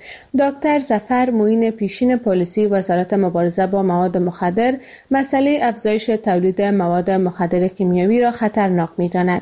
دکتر ظفر معین پیشین پلیسی وزارت مبارزه با مواد مخدر مسئله افزایش تولید مواد مخدر کیمیایی را خطرناک می‌داند.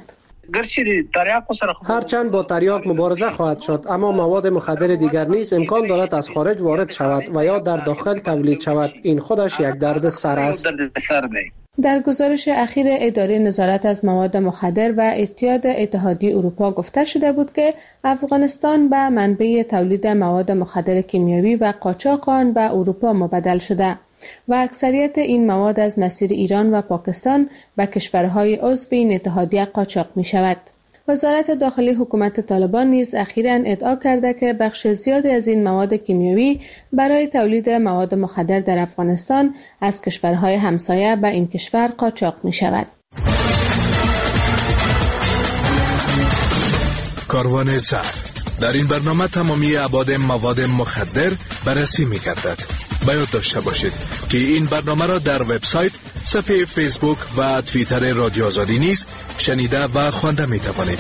هرچند با تریاک مبارزه خواهد شد، اما مواد مخدر دیگر نیز امکان دارد از خارج وارد شود و یا در داخل تولید شود. این خودش یک درد سر است. در گزارش اخیر اداره نظارت از مواد مخدر و اتحاد اتحادیه اروپا گفته شده بود که افغانستان به منبع تولید مواد مخدر کیمیایی و قاچاق آن به اروپا مبادل شده و اکثریت این مواد از مسیر ایران و پاکستان به کشورهای عضو این اتحادیه قاچاق می شود. وزارت داخلی حکومت طالبان نیز اخیراً ادعا کرده که بخش زیادی از این مواد کیمیایی برای تولید مواد مخدر در افغانستان از کشورهای همسایه به این کشور قاچاق می شود. کاروان زر. در این برنامه تمامی ابعاد مواد مخدر بررسی می گردد. باید داشته باشید که این برنامه را در وبسایت، صفحه فیسبوک و توییتر رادیو آزادی نیز شنیده و خوانده می توانید.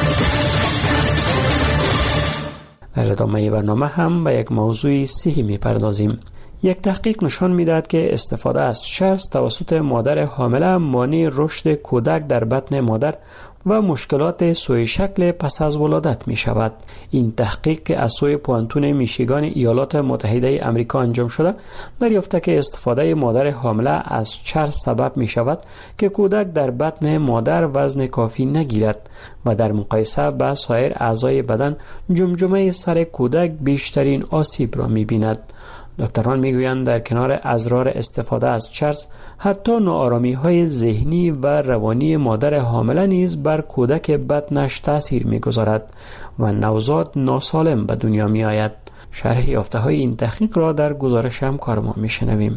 در ادامه برنامه هم به یک موضوع صحی می پردازیم. یک تحقیق نشان می‌دهد که استفاده از چرس توسط مادر حامله مانع رشد کودک در بطن مادر و مشکلات سوی شکل پس از ولادت می شود. این تحقیق که از سوی پوانتون میشیگان ایالات متحده آمریکا انجام شده، دریافته که استفاده مادر حامله از چرس سبب می شود که کودک در بطن مادر وزن کافی نگیرد و در مقایسه با سایر اعضای بدن جمجمه سر کودک بیشترین آسیب را می بیند. دکتران میگویند در کنار اضرار استفاده از چرس، حتی ناآرامی های ذهنی و روانی مادر حامله نیز بر کودک بطنش تاثیر میگذارد و نوزاد ناسالم به دنیا می آید. شرح یافته های این تحقیق را در گزارش همکار ما میشنویم.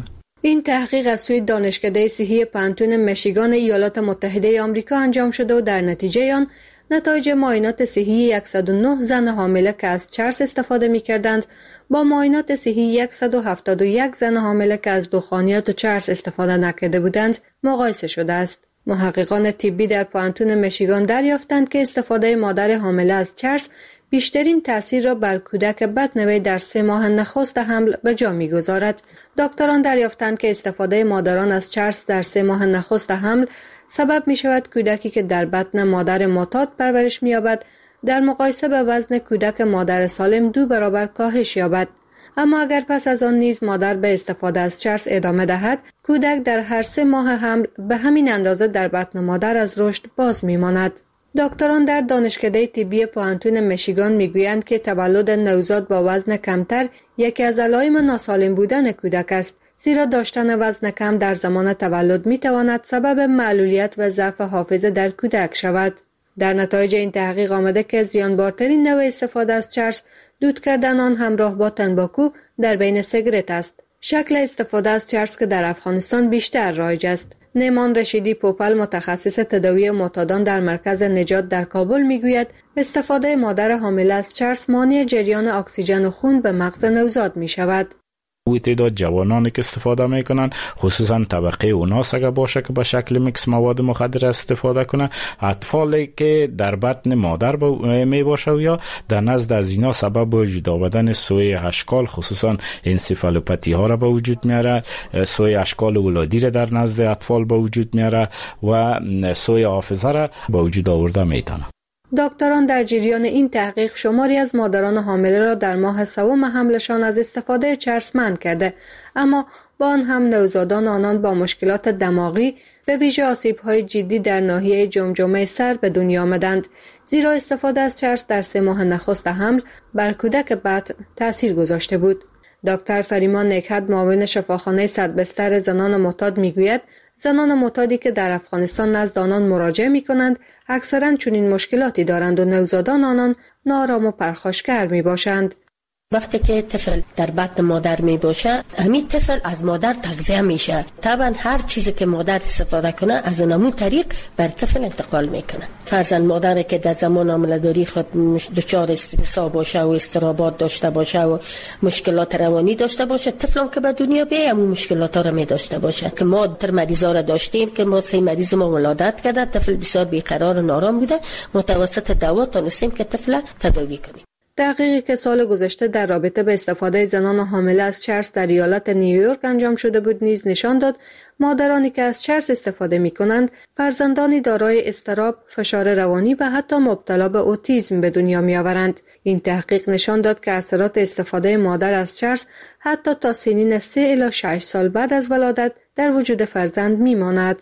این تحقیق از سوی دانشکده صحی پانتون میشیگان ایالات متحده آمریکا انجام شده و در نتیجه آن نتایج معاینات صحی صد و نه زن حامله که از چرس استفاده می‌کردند با معاینات صحی صد و هفتاد و یک زن حامله که از دخانیات و چرس استفاده نکرده بودند مقایسه شده است. محققان طبی در پانتون میشیگان دریافتند که استفاده مادر حامله از چرس بیشترین تأثیر را بر کودک بدنوی در سه ماه نخست حمل به جا می‌گذارد. دکتران دریافتند که استفاده مادران از چرس در سه ماه نخست حمل سبب می شود کودکی که در بطن مادر معتاد پرورش می یابد در مقایسه به وزن کودک مادر سالم دو برابر کاهش یابد. اما اگر پس از آن نیز مادر به استفاده از چرس ادامه دهد، کودک در هر سه ماه حمل به همین اندازه در بطن مادر از رشد باز می ماند. دکتران در دانشکده طبی پانتون میشیگان میگویند که تولد نوزاد با وزن کمتر یکی از علائم ناسالم بودن کودک است، زیرا داشتن وزن کم در زمان تولد میتواند سبب معلولیت و ضعف حافظه در کودک شود. در نتایج این تحقیق آمده که زیانبارترین نوع استفاده از چرس دود کردن آن همراه با تنباکو در بین سیگارت است. شکل استفاده از چرس که در افغانستان بیشتر رایج است. نیمان رشیدی پوپل متخصص تداوی معتادان در مرکز نجات در کابل میگوید استفاده مادر حامله از چرس مانع جریان اکسیژن خون به مغز نوزاد می شود. وی تعداد جوانانی که استفاده میکنن، خصوصا طبقه اوناس اگر باشه که به شکل میکس مواد مخدر استفاده کنه، اطفالی که در بطن مادر می باشه و یا در نزد از اینا سبب وجود آمدن سوی اشکال خصوصا انسفالوپاتی ها را به وجود میاره، سوی اشکال ولادی را در نزد اطفال به وجود میاره و سوی حافظه را به وجود آورده میتونه. دکتران در جریان این تحقیق شماری از مادران حامله را در ماه سوم حملشان از استفاده چرس منع کرده، اما با آن هم نوزادان آنان با مشکلات دماغی به ویژه آسیب‌های جدی در ناحیه جمجمه سر به دنیا آمدند، زیرا استفاده از چرس در سه ماه نخست حمل بر کودک بطن تأثیر گذاشته بود. دکتر فریمان نکهت معاون شفاخانه صد بستر زنان معتاد میگوید زنان معتادی که در افغانستان نزد آنان مراجعه می کنند اکثرا چنین مشکلاتی دارند و نوزادان آنان نارام و پرخاشگر می باشند. وقتی که طفل در بطن مادر می باشه، همین طفل از مادر تغذیه میشه. طبعا هر چیزی که مادر استفاده کنه از نمون طریق بر طفل انتقال میکنه. فرضاً مادری که در زمان حامله‌داری خود دچار استرس باشه و اضطرابات داشته باشه و مشکلات روانی داشته باشه، طفلم که به دنیا بیاد همون مشکلات ها رو می داشته باشه. که ما تر مریضا را داشتیم که ما سه مریض ما ولادت کرده، طفل بسیار بیقرار و نارام بوده، متوسط دوا تونستیم که طفل تداوی کنیم. تحقیقی که سال گذشته در رابطه به استفاده زنان حامله از چرس در ایالت نیویورک انجام شده بود نیز نشان داد مادرانی که از چرس استفاده می کنند فرزندانی دارای اضطراب، فشار روانی و حتی مبتلا به اوتیسم به دنیا می آورند. این تحقیق نشان داد که اثرات استفاده مادر از چرس حتی تا سنین سه الی شش سال بعد از ولادت در وجود فرزند می ماند.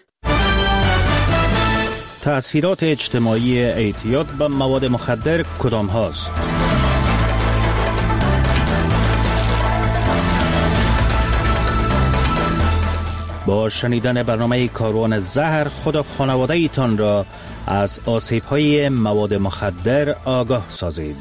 تأثیرات اجتماعی اعتیاد به مواد مخدر کدام هاست؟ با شنیدن برنامه کاروان زهر خود و خانواده ایتان را از آسیب‌های مواد مخدر آگاه سازید.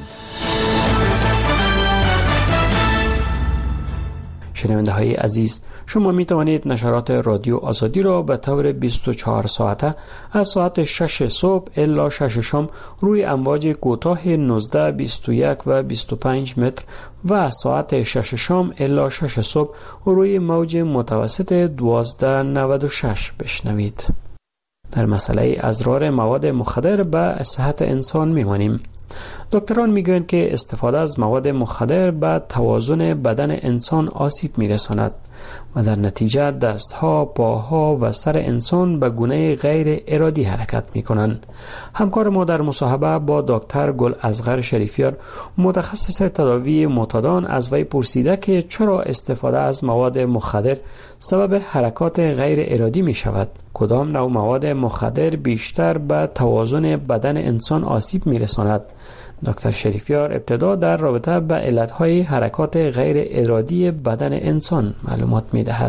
شنونده های عزیز، شما می توانید نشرات رادیو آزادی را به طور بیست و چهار ساعته از ساعت شش صبح الی شش شام روی امواج کوتاه نوزده، بیست و یک و بیست و پنج متر و از ساعت شش شام الی شش صبح روی موج متوسط دوازده نود و شش بشنوید. در مسئله اضرار مواد مخدر به صحت انسان میمانیم. دکتران میگویند که استفاده از مواد مخدر به توازن بدن انسان آسیب میرساند و در نتیجه دستها، پاها و سر انسان به گونه غیر ارادی حرکت میکنند. همکار ما در مصاحبه با دکتر گل اصغر شریفیار، متخصص تداوی معتادان، از وی پرسیده که چرا استفاده از مواد مخدر سبب حرکات غیر ارادی می شود. کدام نوع مواد مخدر بیشتر به توازن بدن انسان آسیب می رساند؟ دکتر شریفیار ابتدا در رابطه با علتهای حرکات غیر ارادی بدن انسان معلومات می دهد.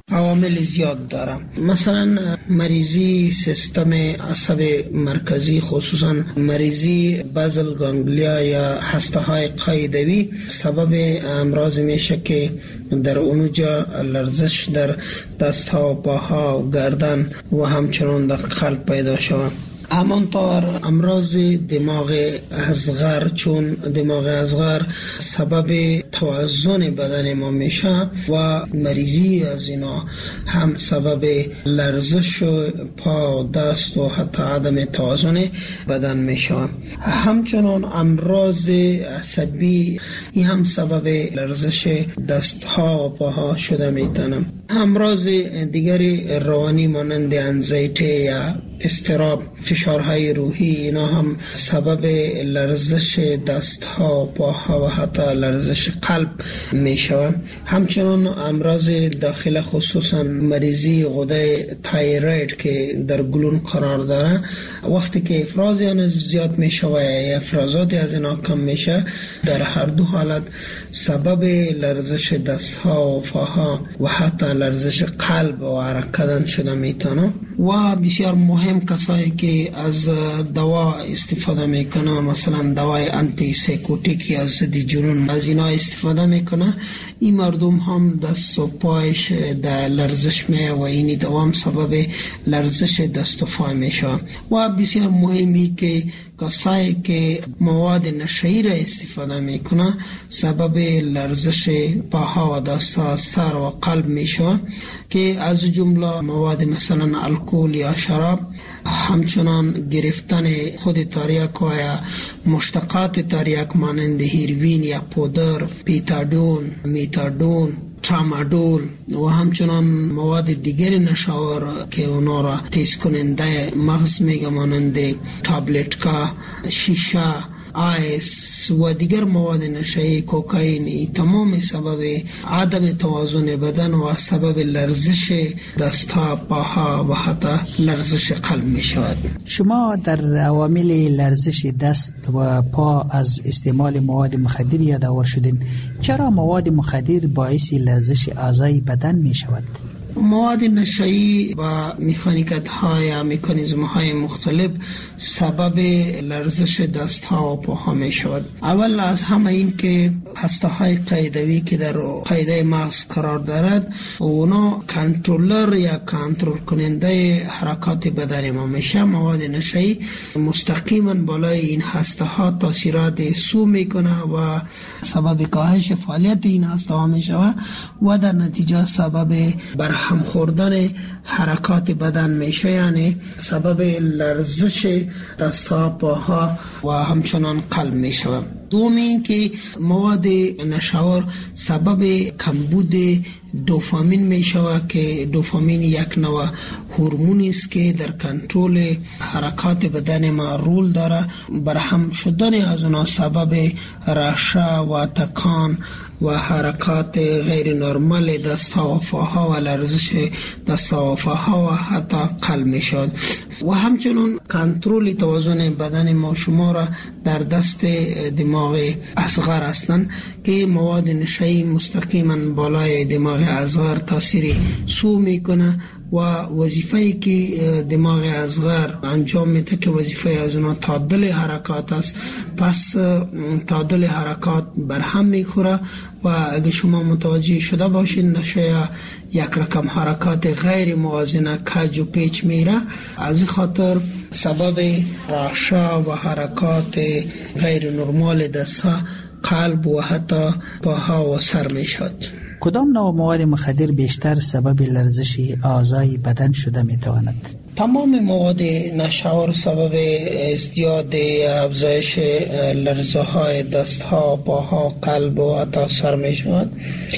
عوامل زیاد داره. مثلا مریضی سیستم عصب مرکزی، خصوصا مریضی بازل گانگلیا یا هسته های قاعدوی سبب امراض میشه که در اونجا لرزش در دست ها و پاها و گردن و همچنان در قلب پیدا شود. همانطور امراض دماغ اصغر، چون دماغ اصغر سبب توازن بدن ما میشه و مریضی از اینا هم سبب لرزش پا و دست و حتی عدم توازن بدن میشه. همچنان امراض عصبی این هم سبب لرزش دست ها و پاها شده میتونم. امراض دیگری روانی مانند انزایتی یا اضطراب، فشارهای روحی، اینا هم سبب لرزش دستها و پاها و حتی لرزش قلب می شود. همچنان امراض داخل، خصوصا مریضی غده تایروید که در گلون قرار داره، وقتی که افراز آن زیاد می شود یا افرازات از اینا کم می شود، در هر دو حالت سبب لرزش دستها و پاها و حتی لرزش قلب و حرکت شده میتونه. و بسیار مهم کسایی که از دوا استفاده میکنه، مثلا دوای آنتی سایکوتیک یا ضد جنون، از اینا استفاده میکنه، این مردم هم دست و پایش در لرزش می و این دوام سبب لرزش دست و پای میشه. و بسیار مهمی که کسایی که مواد نشئی را استفاده میکنه سبب لرزش پاها و دستها، سر و قلب میشه، که از جمله مواد مثلا الکل یا شراب، همچنان گرفتن خود تریاک و یا مشتقات تریاک مانند هیروین یا پودر، پیتادون، میتادون، ترامادول و همچنان مواد دیگر نشاور که اونا را تیز کننده مغز میگه مانند تابلت کا، شیشه، آیس و دیگر مواد نشئی، کوکائین، ای تمام سبب عدم توازن بدن و سبب لرزش دستها، پاها و حتی لرزش قلب می شود. شما در عوامل لرزش دست و پا از استعمال مواد مخدر یادآور شدین. چرا مواد مخدر باعث لرزش اعضای بدن می شود؟ مواد نشئی و مکانیکت های یا مکانیزم های مختلف سبب لرزش دست ها و پاها می شود. اول از همه این که هسته های قاعدوی که در قاعده مغز قرار دارد، اونا کنترلر یا کنترل کننده حرکات بدن ما میشه. مواد نشئی مستقیما بالای این هسته ها تاثیرات سو میکنه و سبب کاهش فعالیت این هسته ها میشه و در نتیجه سبب برهم خوردن حرکات بدن میشه، یعنی سبب لرزش دستها، پاها و همچنان قلب میشه. دوم این که مواد نشاور سبب کمبود دوپامین می شود که دوپامین یک نوع هورمونی است که در کنترل حرکات بدن ما رول داره. برهم شدن از اونها سبب رعشه و تکان و حرکات غیر نرمال دستها و پاها و لرزش دستها و پاها و حتی قلب می شود. و همچنین کنترل توازن بدن ما شما را در دست دماغ اصغر هستند که مواد نشئی مستقیما بالای دماغ اصغر تاثیر سو میکنه و وظیفه‌ای که دماغ اصغر انجام میده که وظیفه از اونها تعادل حرکات است، پس تعادل حرکات برهم میخوره و اگه شما متوجه شده باشین نشه یک رقم حرکات غیر موازنه کج و پیچ میره، از خاطر سبب رعشه و حرکات غیر نرمال دستها، قلب و حتی پاها و سر میشد. کدام نوع مواد مخدر بیشتر سبب لرزش اعضای بدن شده میتواند؟ تمام مواد نشاور سبب ازدیاد افزایش لرزه های دست ها، پاها، قلب و حتی سر می شود.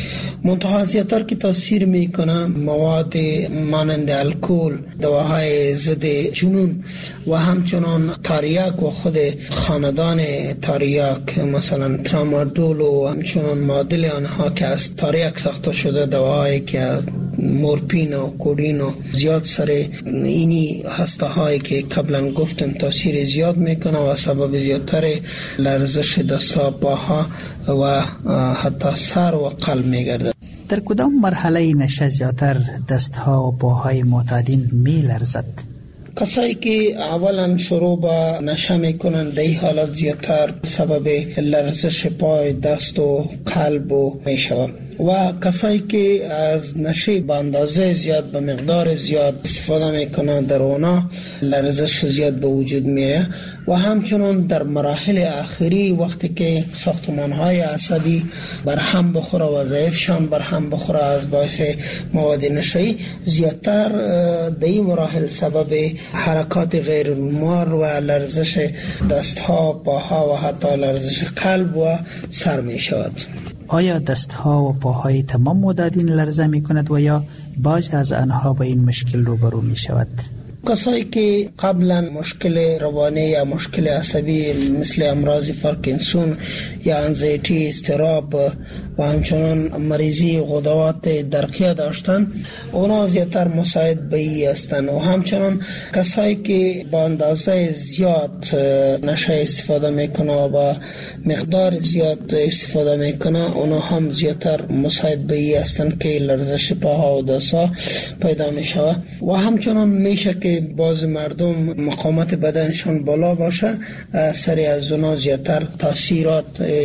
منتها زیادتر که تاثیر می کنه مواد مانند الکل، دواهای ضد جنون و همچنان تریاک و خود خاندان تریاک، مثلا ترامادول و همچنان معادل آنها که از تریاک ساخته شده، دواهایی که مورفین و کودین و زیاد سر اینی هسته هایی که قبلا گفتم تاثیر زیاد میکنه و سبب زیادتر لرزش دست ها، پاها و حتی سر و قلب میگرده. در کدام مرحله نشه زیاتر دستها و پاهای معتادین می لرزد؟ کسایی که اولا شروع به نشه میکنن در این حالت زیادتر سبب لرزش پای، دست و قلب و میشوند و کسایی که از نشه به اندازه زیاد به مقدار زیاد استفاده میکنن در اونا لرزش زیاد به وجود میه و همچنان در مراحل آخری وقتی که ساختمانهای عصبی بر هم بخوره و ضعیفشان بر هم بخوره از باعث مواد نشه‌ای زیادتر در این مراحل سبب حرکات غیر نرمال و لرزش دستها، پاها و حتی لرزش قلب و سر می شود. آیا دستها و پاهای تمام معتادین لرزه می کند و یا بعضی از آنها با این مشکل روبرو می شود؟ کسایی که قبلا مشکل روانی یا مشکل عصبی مثل امراض پارکینسون یا انزایتی، اضطراب و همچنان مریضی غدوات درقیه داشتن اونا زیادتر مساعد به ای هستند و همچنان کسایی که با اندازه زیاد نشه استفاده میکنه و با مقدار زیاد استفاده میکنه اونا هم زیادتر مساعد به ای هستند که لرزش پاها و دستها پیدا میشوه و همچنان میشه که باز مردم مقاومت بدنشان بالا باشه، سری از اونا زیادتر تاثیرات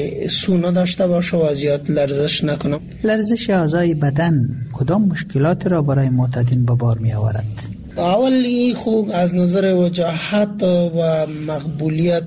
سو نداشته باشه و زیاد لرزش نکنه. لرزش اعضای بدن کدام مشکلات را برای معتادین به بار می آورد؟ اولی خوب از نظر وجاهت و مقبولیت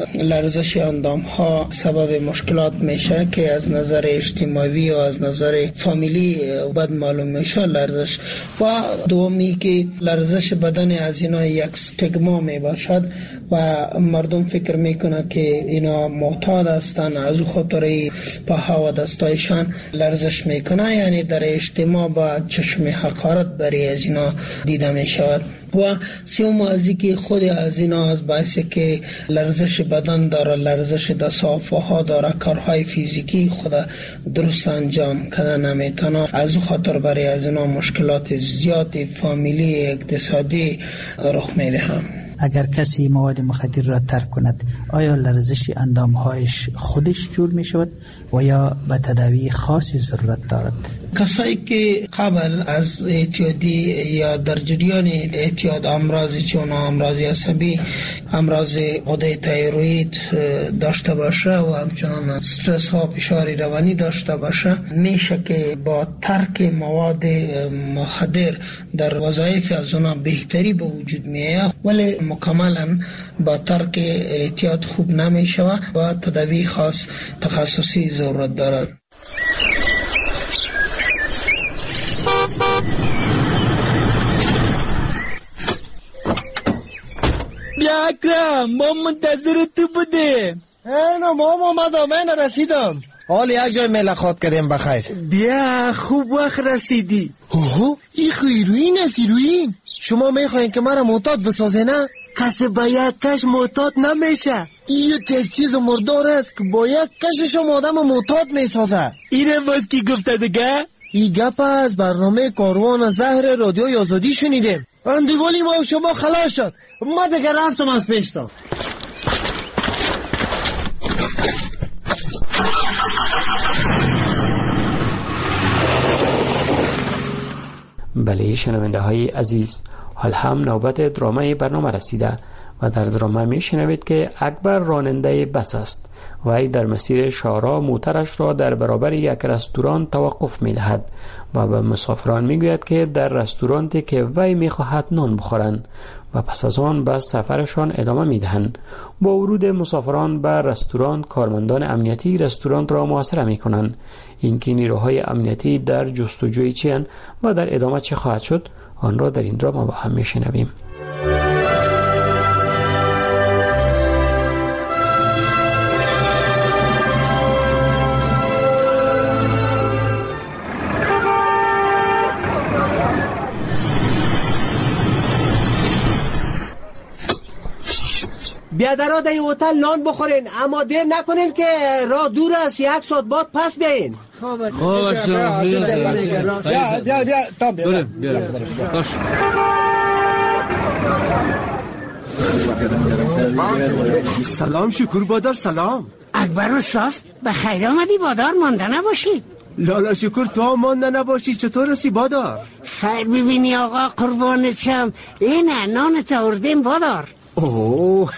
لرزش اندام ها سبب مشکلات میشه که از نظر اجتماعی و از نظر فامیلی بد معلوم میشه لرزش و دومی که لرزش بدن از اینا یک استگما می باشد و مردم فکر میکنه که اینا معتاد هستن از خاطر پاها و دستایشان لرزش میکنه، یعنی در اجتماع با چشم حقارت برای از اینا دیده میشه شود. و سیوم ازی که خود از اینا از باعث که لرزش بدن داره، لرزش دستها داره، کارهای فیزیکی خود درست انجام کده نمیتونه، از او خاطر برای از اینا مشکلات زیاد فامیلی اقتصادی رخ میده. هم اگر کسی مواد مخدر را ترک کند آیا لرزش اندامهایش خودش جور می شود و یا به تداوی خاصی ضرورت دارد؟ کسایی که قبل از اعتیادی یا در جریان اعتیاد امراضی چون امراض عصبی، امراض غده تایروید داشته باشه و همچنان استرس ها، فشار روانی داشته باشه، میشه که با ترک مواد مخدر در وظایف از اونا بهتری به وجود میاد، ولی مکملا با ترک اعتیاد خوب نمیشه و تداوی خاص تخصصی ضرورت دارد. بیا اکرم، ما منتظر تو بودیم. اینا ما اومدم، من رسیدم. حالی یک جای ملاقات کردیم بخیر. بیا خوب وقت رسیدی. اوه این خیروین است ایروین. شما میخواین که مرا معتاد بسازه نه؟ کسی باید کش معتاد نمیشه. این یک چیز مردار است که باید کششم آدم معتاد میسازه. اینه باز کی گفته دیگه؟ این گپ از برنامه کاروان زهر رادیوی آزادی شنیدیم. اندیوالی ما و شما خلاص شد. ما دیگه رفتم از پیشتا. بله شنونده های عزیز، حال هم نوبت درامای برنامه رسیده و در درامه می شنوید که اکبر راننده بس است و ای در مسیر شارع موترش را در برابر یک رستوران توقف می دهد و به مسافران می گوید که در رستورانتی که وی می خواهد نان بخورند و پس از آن به سفرشان ادامه می دهند. با ورود مسافران به رستوران، کارمندان امنیتی رستوران را محاصره می کنند. اینکه نیروهای امنیتی در جستجوی چیند و در ادامه چه خواهد شد آن را در این دراما با هم می شنویم. بیادرها در این هتل نان بخورین، اما دیر نکنین که راه دور است، یک ساعت بعد پس بیاین. خوب خوب بیا بیا بیا تا بیا سلام شکر بادار. سلام اکبر استاد، به خیر آمدی. بادار مانده نباشی. لالا شکر تو هم مانده نباشی. چطور هستی بادار؟ خیر ببینی آقا قربان چم. اینه نان تاوردیم بادار. اوه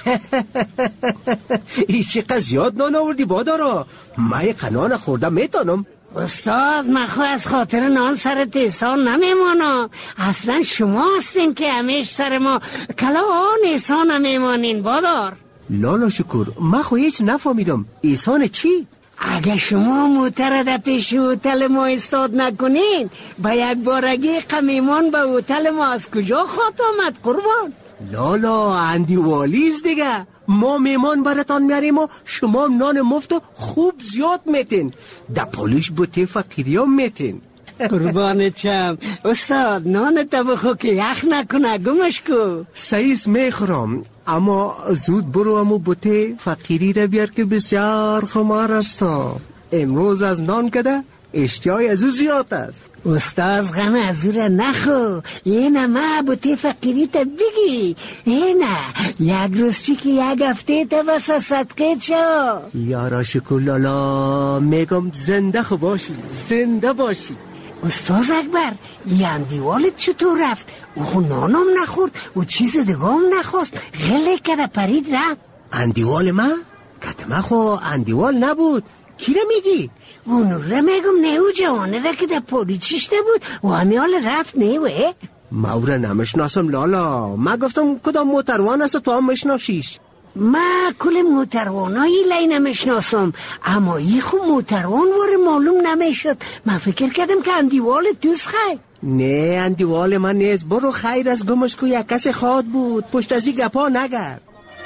این چقدر زیاد نان آوردی بادارا. من یک نان خوردم میتونم. استاد من خو از خاطر نان سرت احسان نمیمانم. اصلا شما هستین که همیش سر ما کلا آن احسان نمیمانین بادار. لالا شکر من خو هیچ نفهمیدم. احسان چی؟ اگه شما موتر در پیش هتل ما استاد نکنین با یک بارگی قمیمان به هتل ما از کجا خواهد آمد قربان؟ لالا اندی والیز دیگه. ما میمان براتان میاریم و شما نان مفت خوب زیاد میتین. در پولیش بوته فقیری هم میتین. قربان چم استاد نان تا بخو که یخ نکنه گمش کو. سعیس میخورم اما زود برو امو بوته فقیری را بیار که بسیار خمار است. امروز از نان کده اشتیای از او زیاد است. استاد غم از او را نخو. اینه ما بوته فقیری تا بگی. اینه یک روز چی که یک هفته تا بس صدقه چا. یارا شکر لالا میگم زنده خو باشی زنده باشی. استاد اکبر این دیوالت چطور رفت؟ او خو نانم نخورد و چیز دیگه هم نخواست. غله کده پرید رفت. اندیوال من؟ کتمه خو اندیوال نبود. کی را میگی؟ اونو را میگم نیو جوانه را که در پولی چشته بود و همیال رفت نیوه. ما او را نمشناسم لالا. ما گفتم کدام موتروان است تو هم مشناسیش. ما کل موتروانایی لی نمشناسم اما ای خو موتروان واره معلوم نمیشد. من فکر کردم که اندیوال توست خیر. نه اندیوال من نیست. برو خیر از گمش کو یک کس خواد بود. پشت ازی گپا نگرد.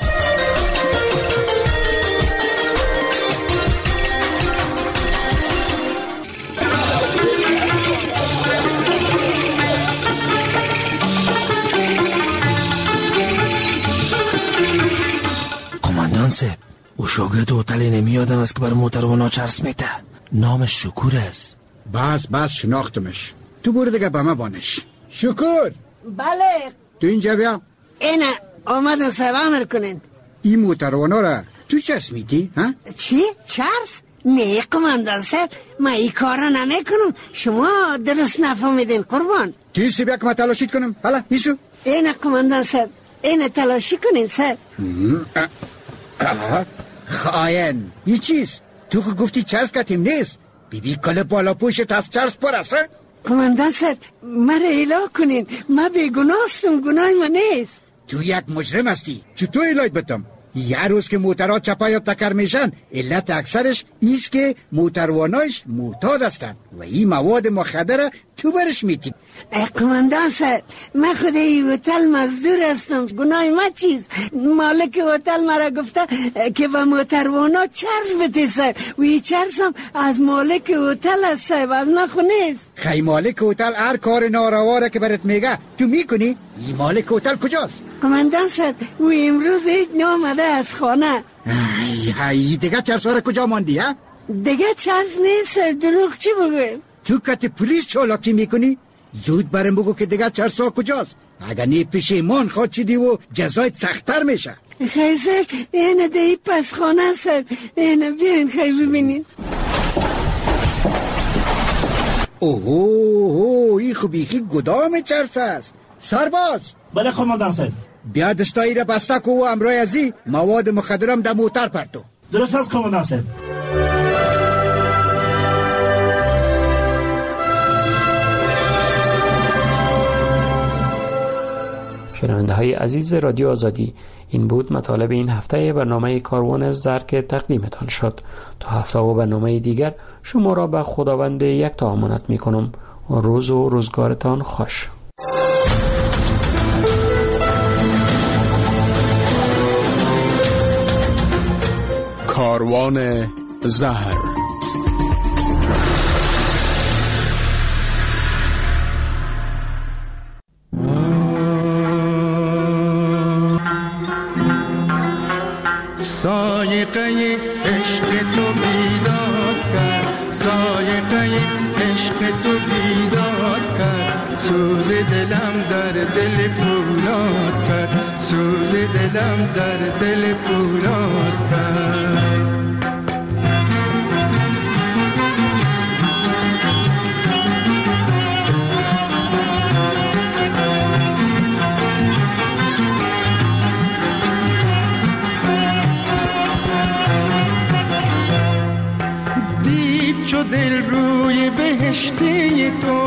قماندان صاحب او شاگرد هتل نمیادم است که بر موتروانا چرس میته. نامش شکور است. بس بس شناختمش. تو برو دیگه به ما بانش. شکور بله تو اینجا بیا. اینه آمدن صاحب امر کنین. این موتروانا را تو چرس میتی ها؟ چی؟ چرس؟ نه قماندان صاحب ما این کار را نمی کنم. شما درست نفهمیدین قربان. تیسی بیا که ما تلاشید کنم. حالا ایسو اینه قماندان صاحب اینه تلاشی کنین صاحب. خاین این چیز؟ تو که گفتی چرس کتیم نیست. بی بی کل بالا پوشت از چرس پر است. قماندان صاحب مرا اله کنین. ما بیگناستم گناه من نیست. تو یک مجرم هستی. چطور علایت بتم؟ یه روز که موترها چپا یا تکر میشن علت اکثرش ایست که موتروانایش معتاد هستن و این مواد مخدر تو برش میتیم. قماندان صاحب من خود این هتل مزدور هستم. گناه ما چیز؟ مالک هتل مرا گفته که با موتروانا چرس بده صاحب و این چرس هم از مالک هتل است صاحب از من خو نیست. خیلی مالک هتل هر کار نارواره که برات میگه تو میکنی؟ این مالک هتل کجاست؟ قماندان صاحب و امروز هیچ نامده از خانه. ای ای دیگه چرس ها کجا ماندی ها؟ دیگه چرس نیست. دروغ چی بگویم؟ تو کت پلیس چالاکی میکنی؟ زود برم بگو که دیگه چرس ها کجاست. اگر نی پشیمان خواد چیدی و جزایت سختر میشه. خیزک اینه دی پس خانه صاحب. اینه بیاین خیلی ببینین. اوه اوه این خوبیخی گدام چرس است. سرباز بله قماندان صاحب. بیا دستایی را بسته کو و امرای ازی مواد مخدرم در موتر پرتو. درست است قماندان صاحب. شنونده های عزیز رادیو آزادی، این بود مطالب این هفته برنامه کاروان زر که تقدیمتان شد. تا هفته و برنامه دیگر شما را به خداوند یک تا امانت می کنم. روز و روزگارتان خوش. کاروان زهر. سایقه عشق تو بیدار کرد، سایقه عشق تو بیدار کرد، سوز دلم در دل پولاد کرد، سوز دلم در دل پولاد کرد. دل روی بهشتی تو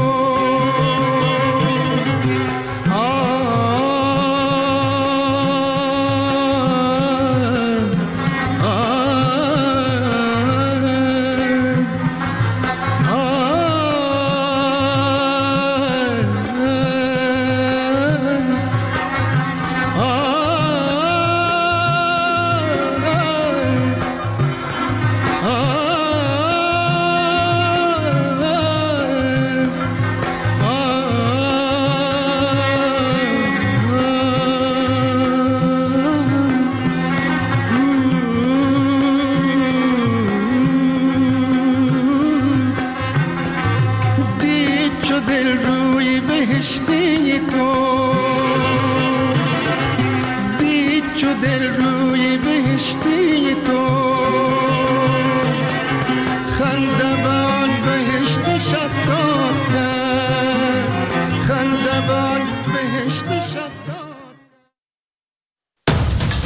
دل روی بهشتی تو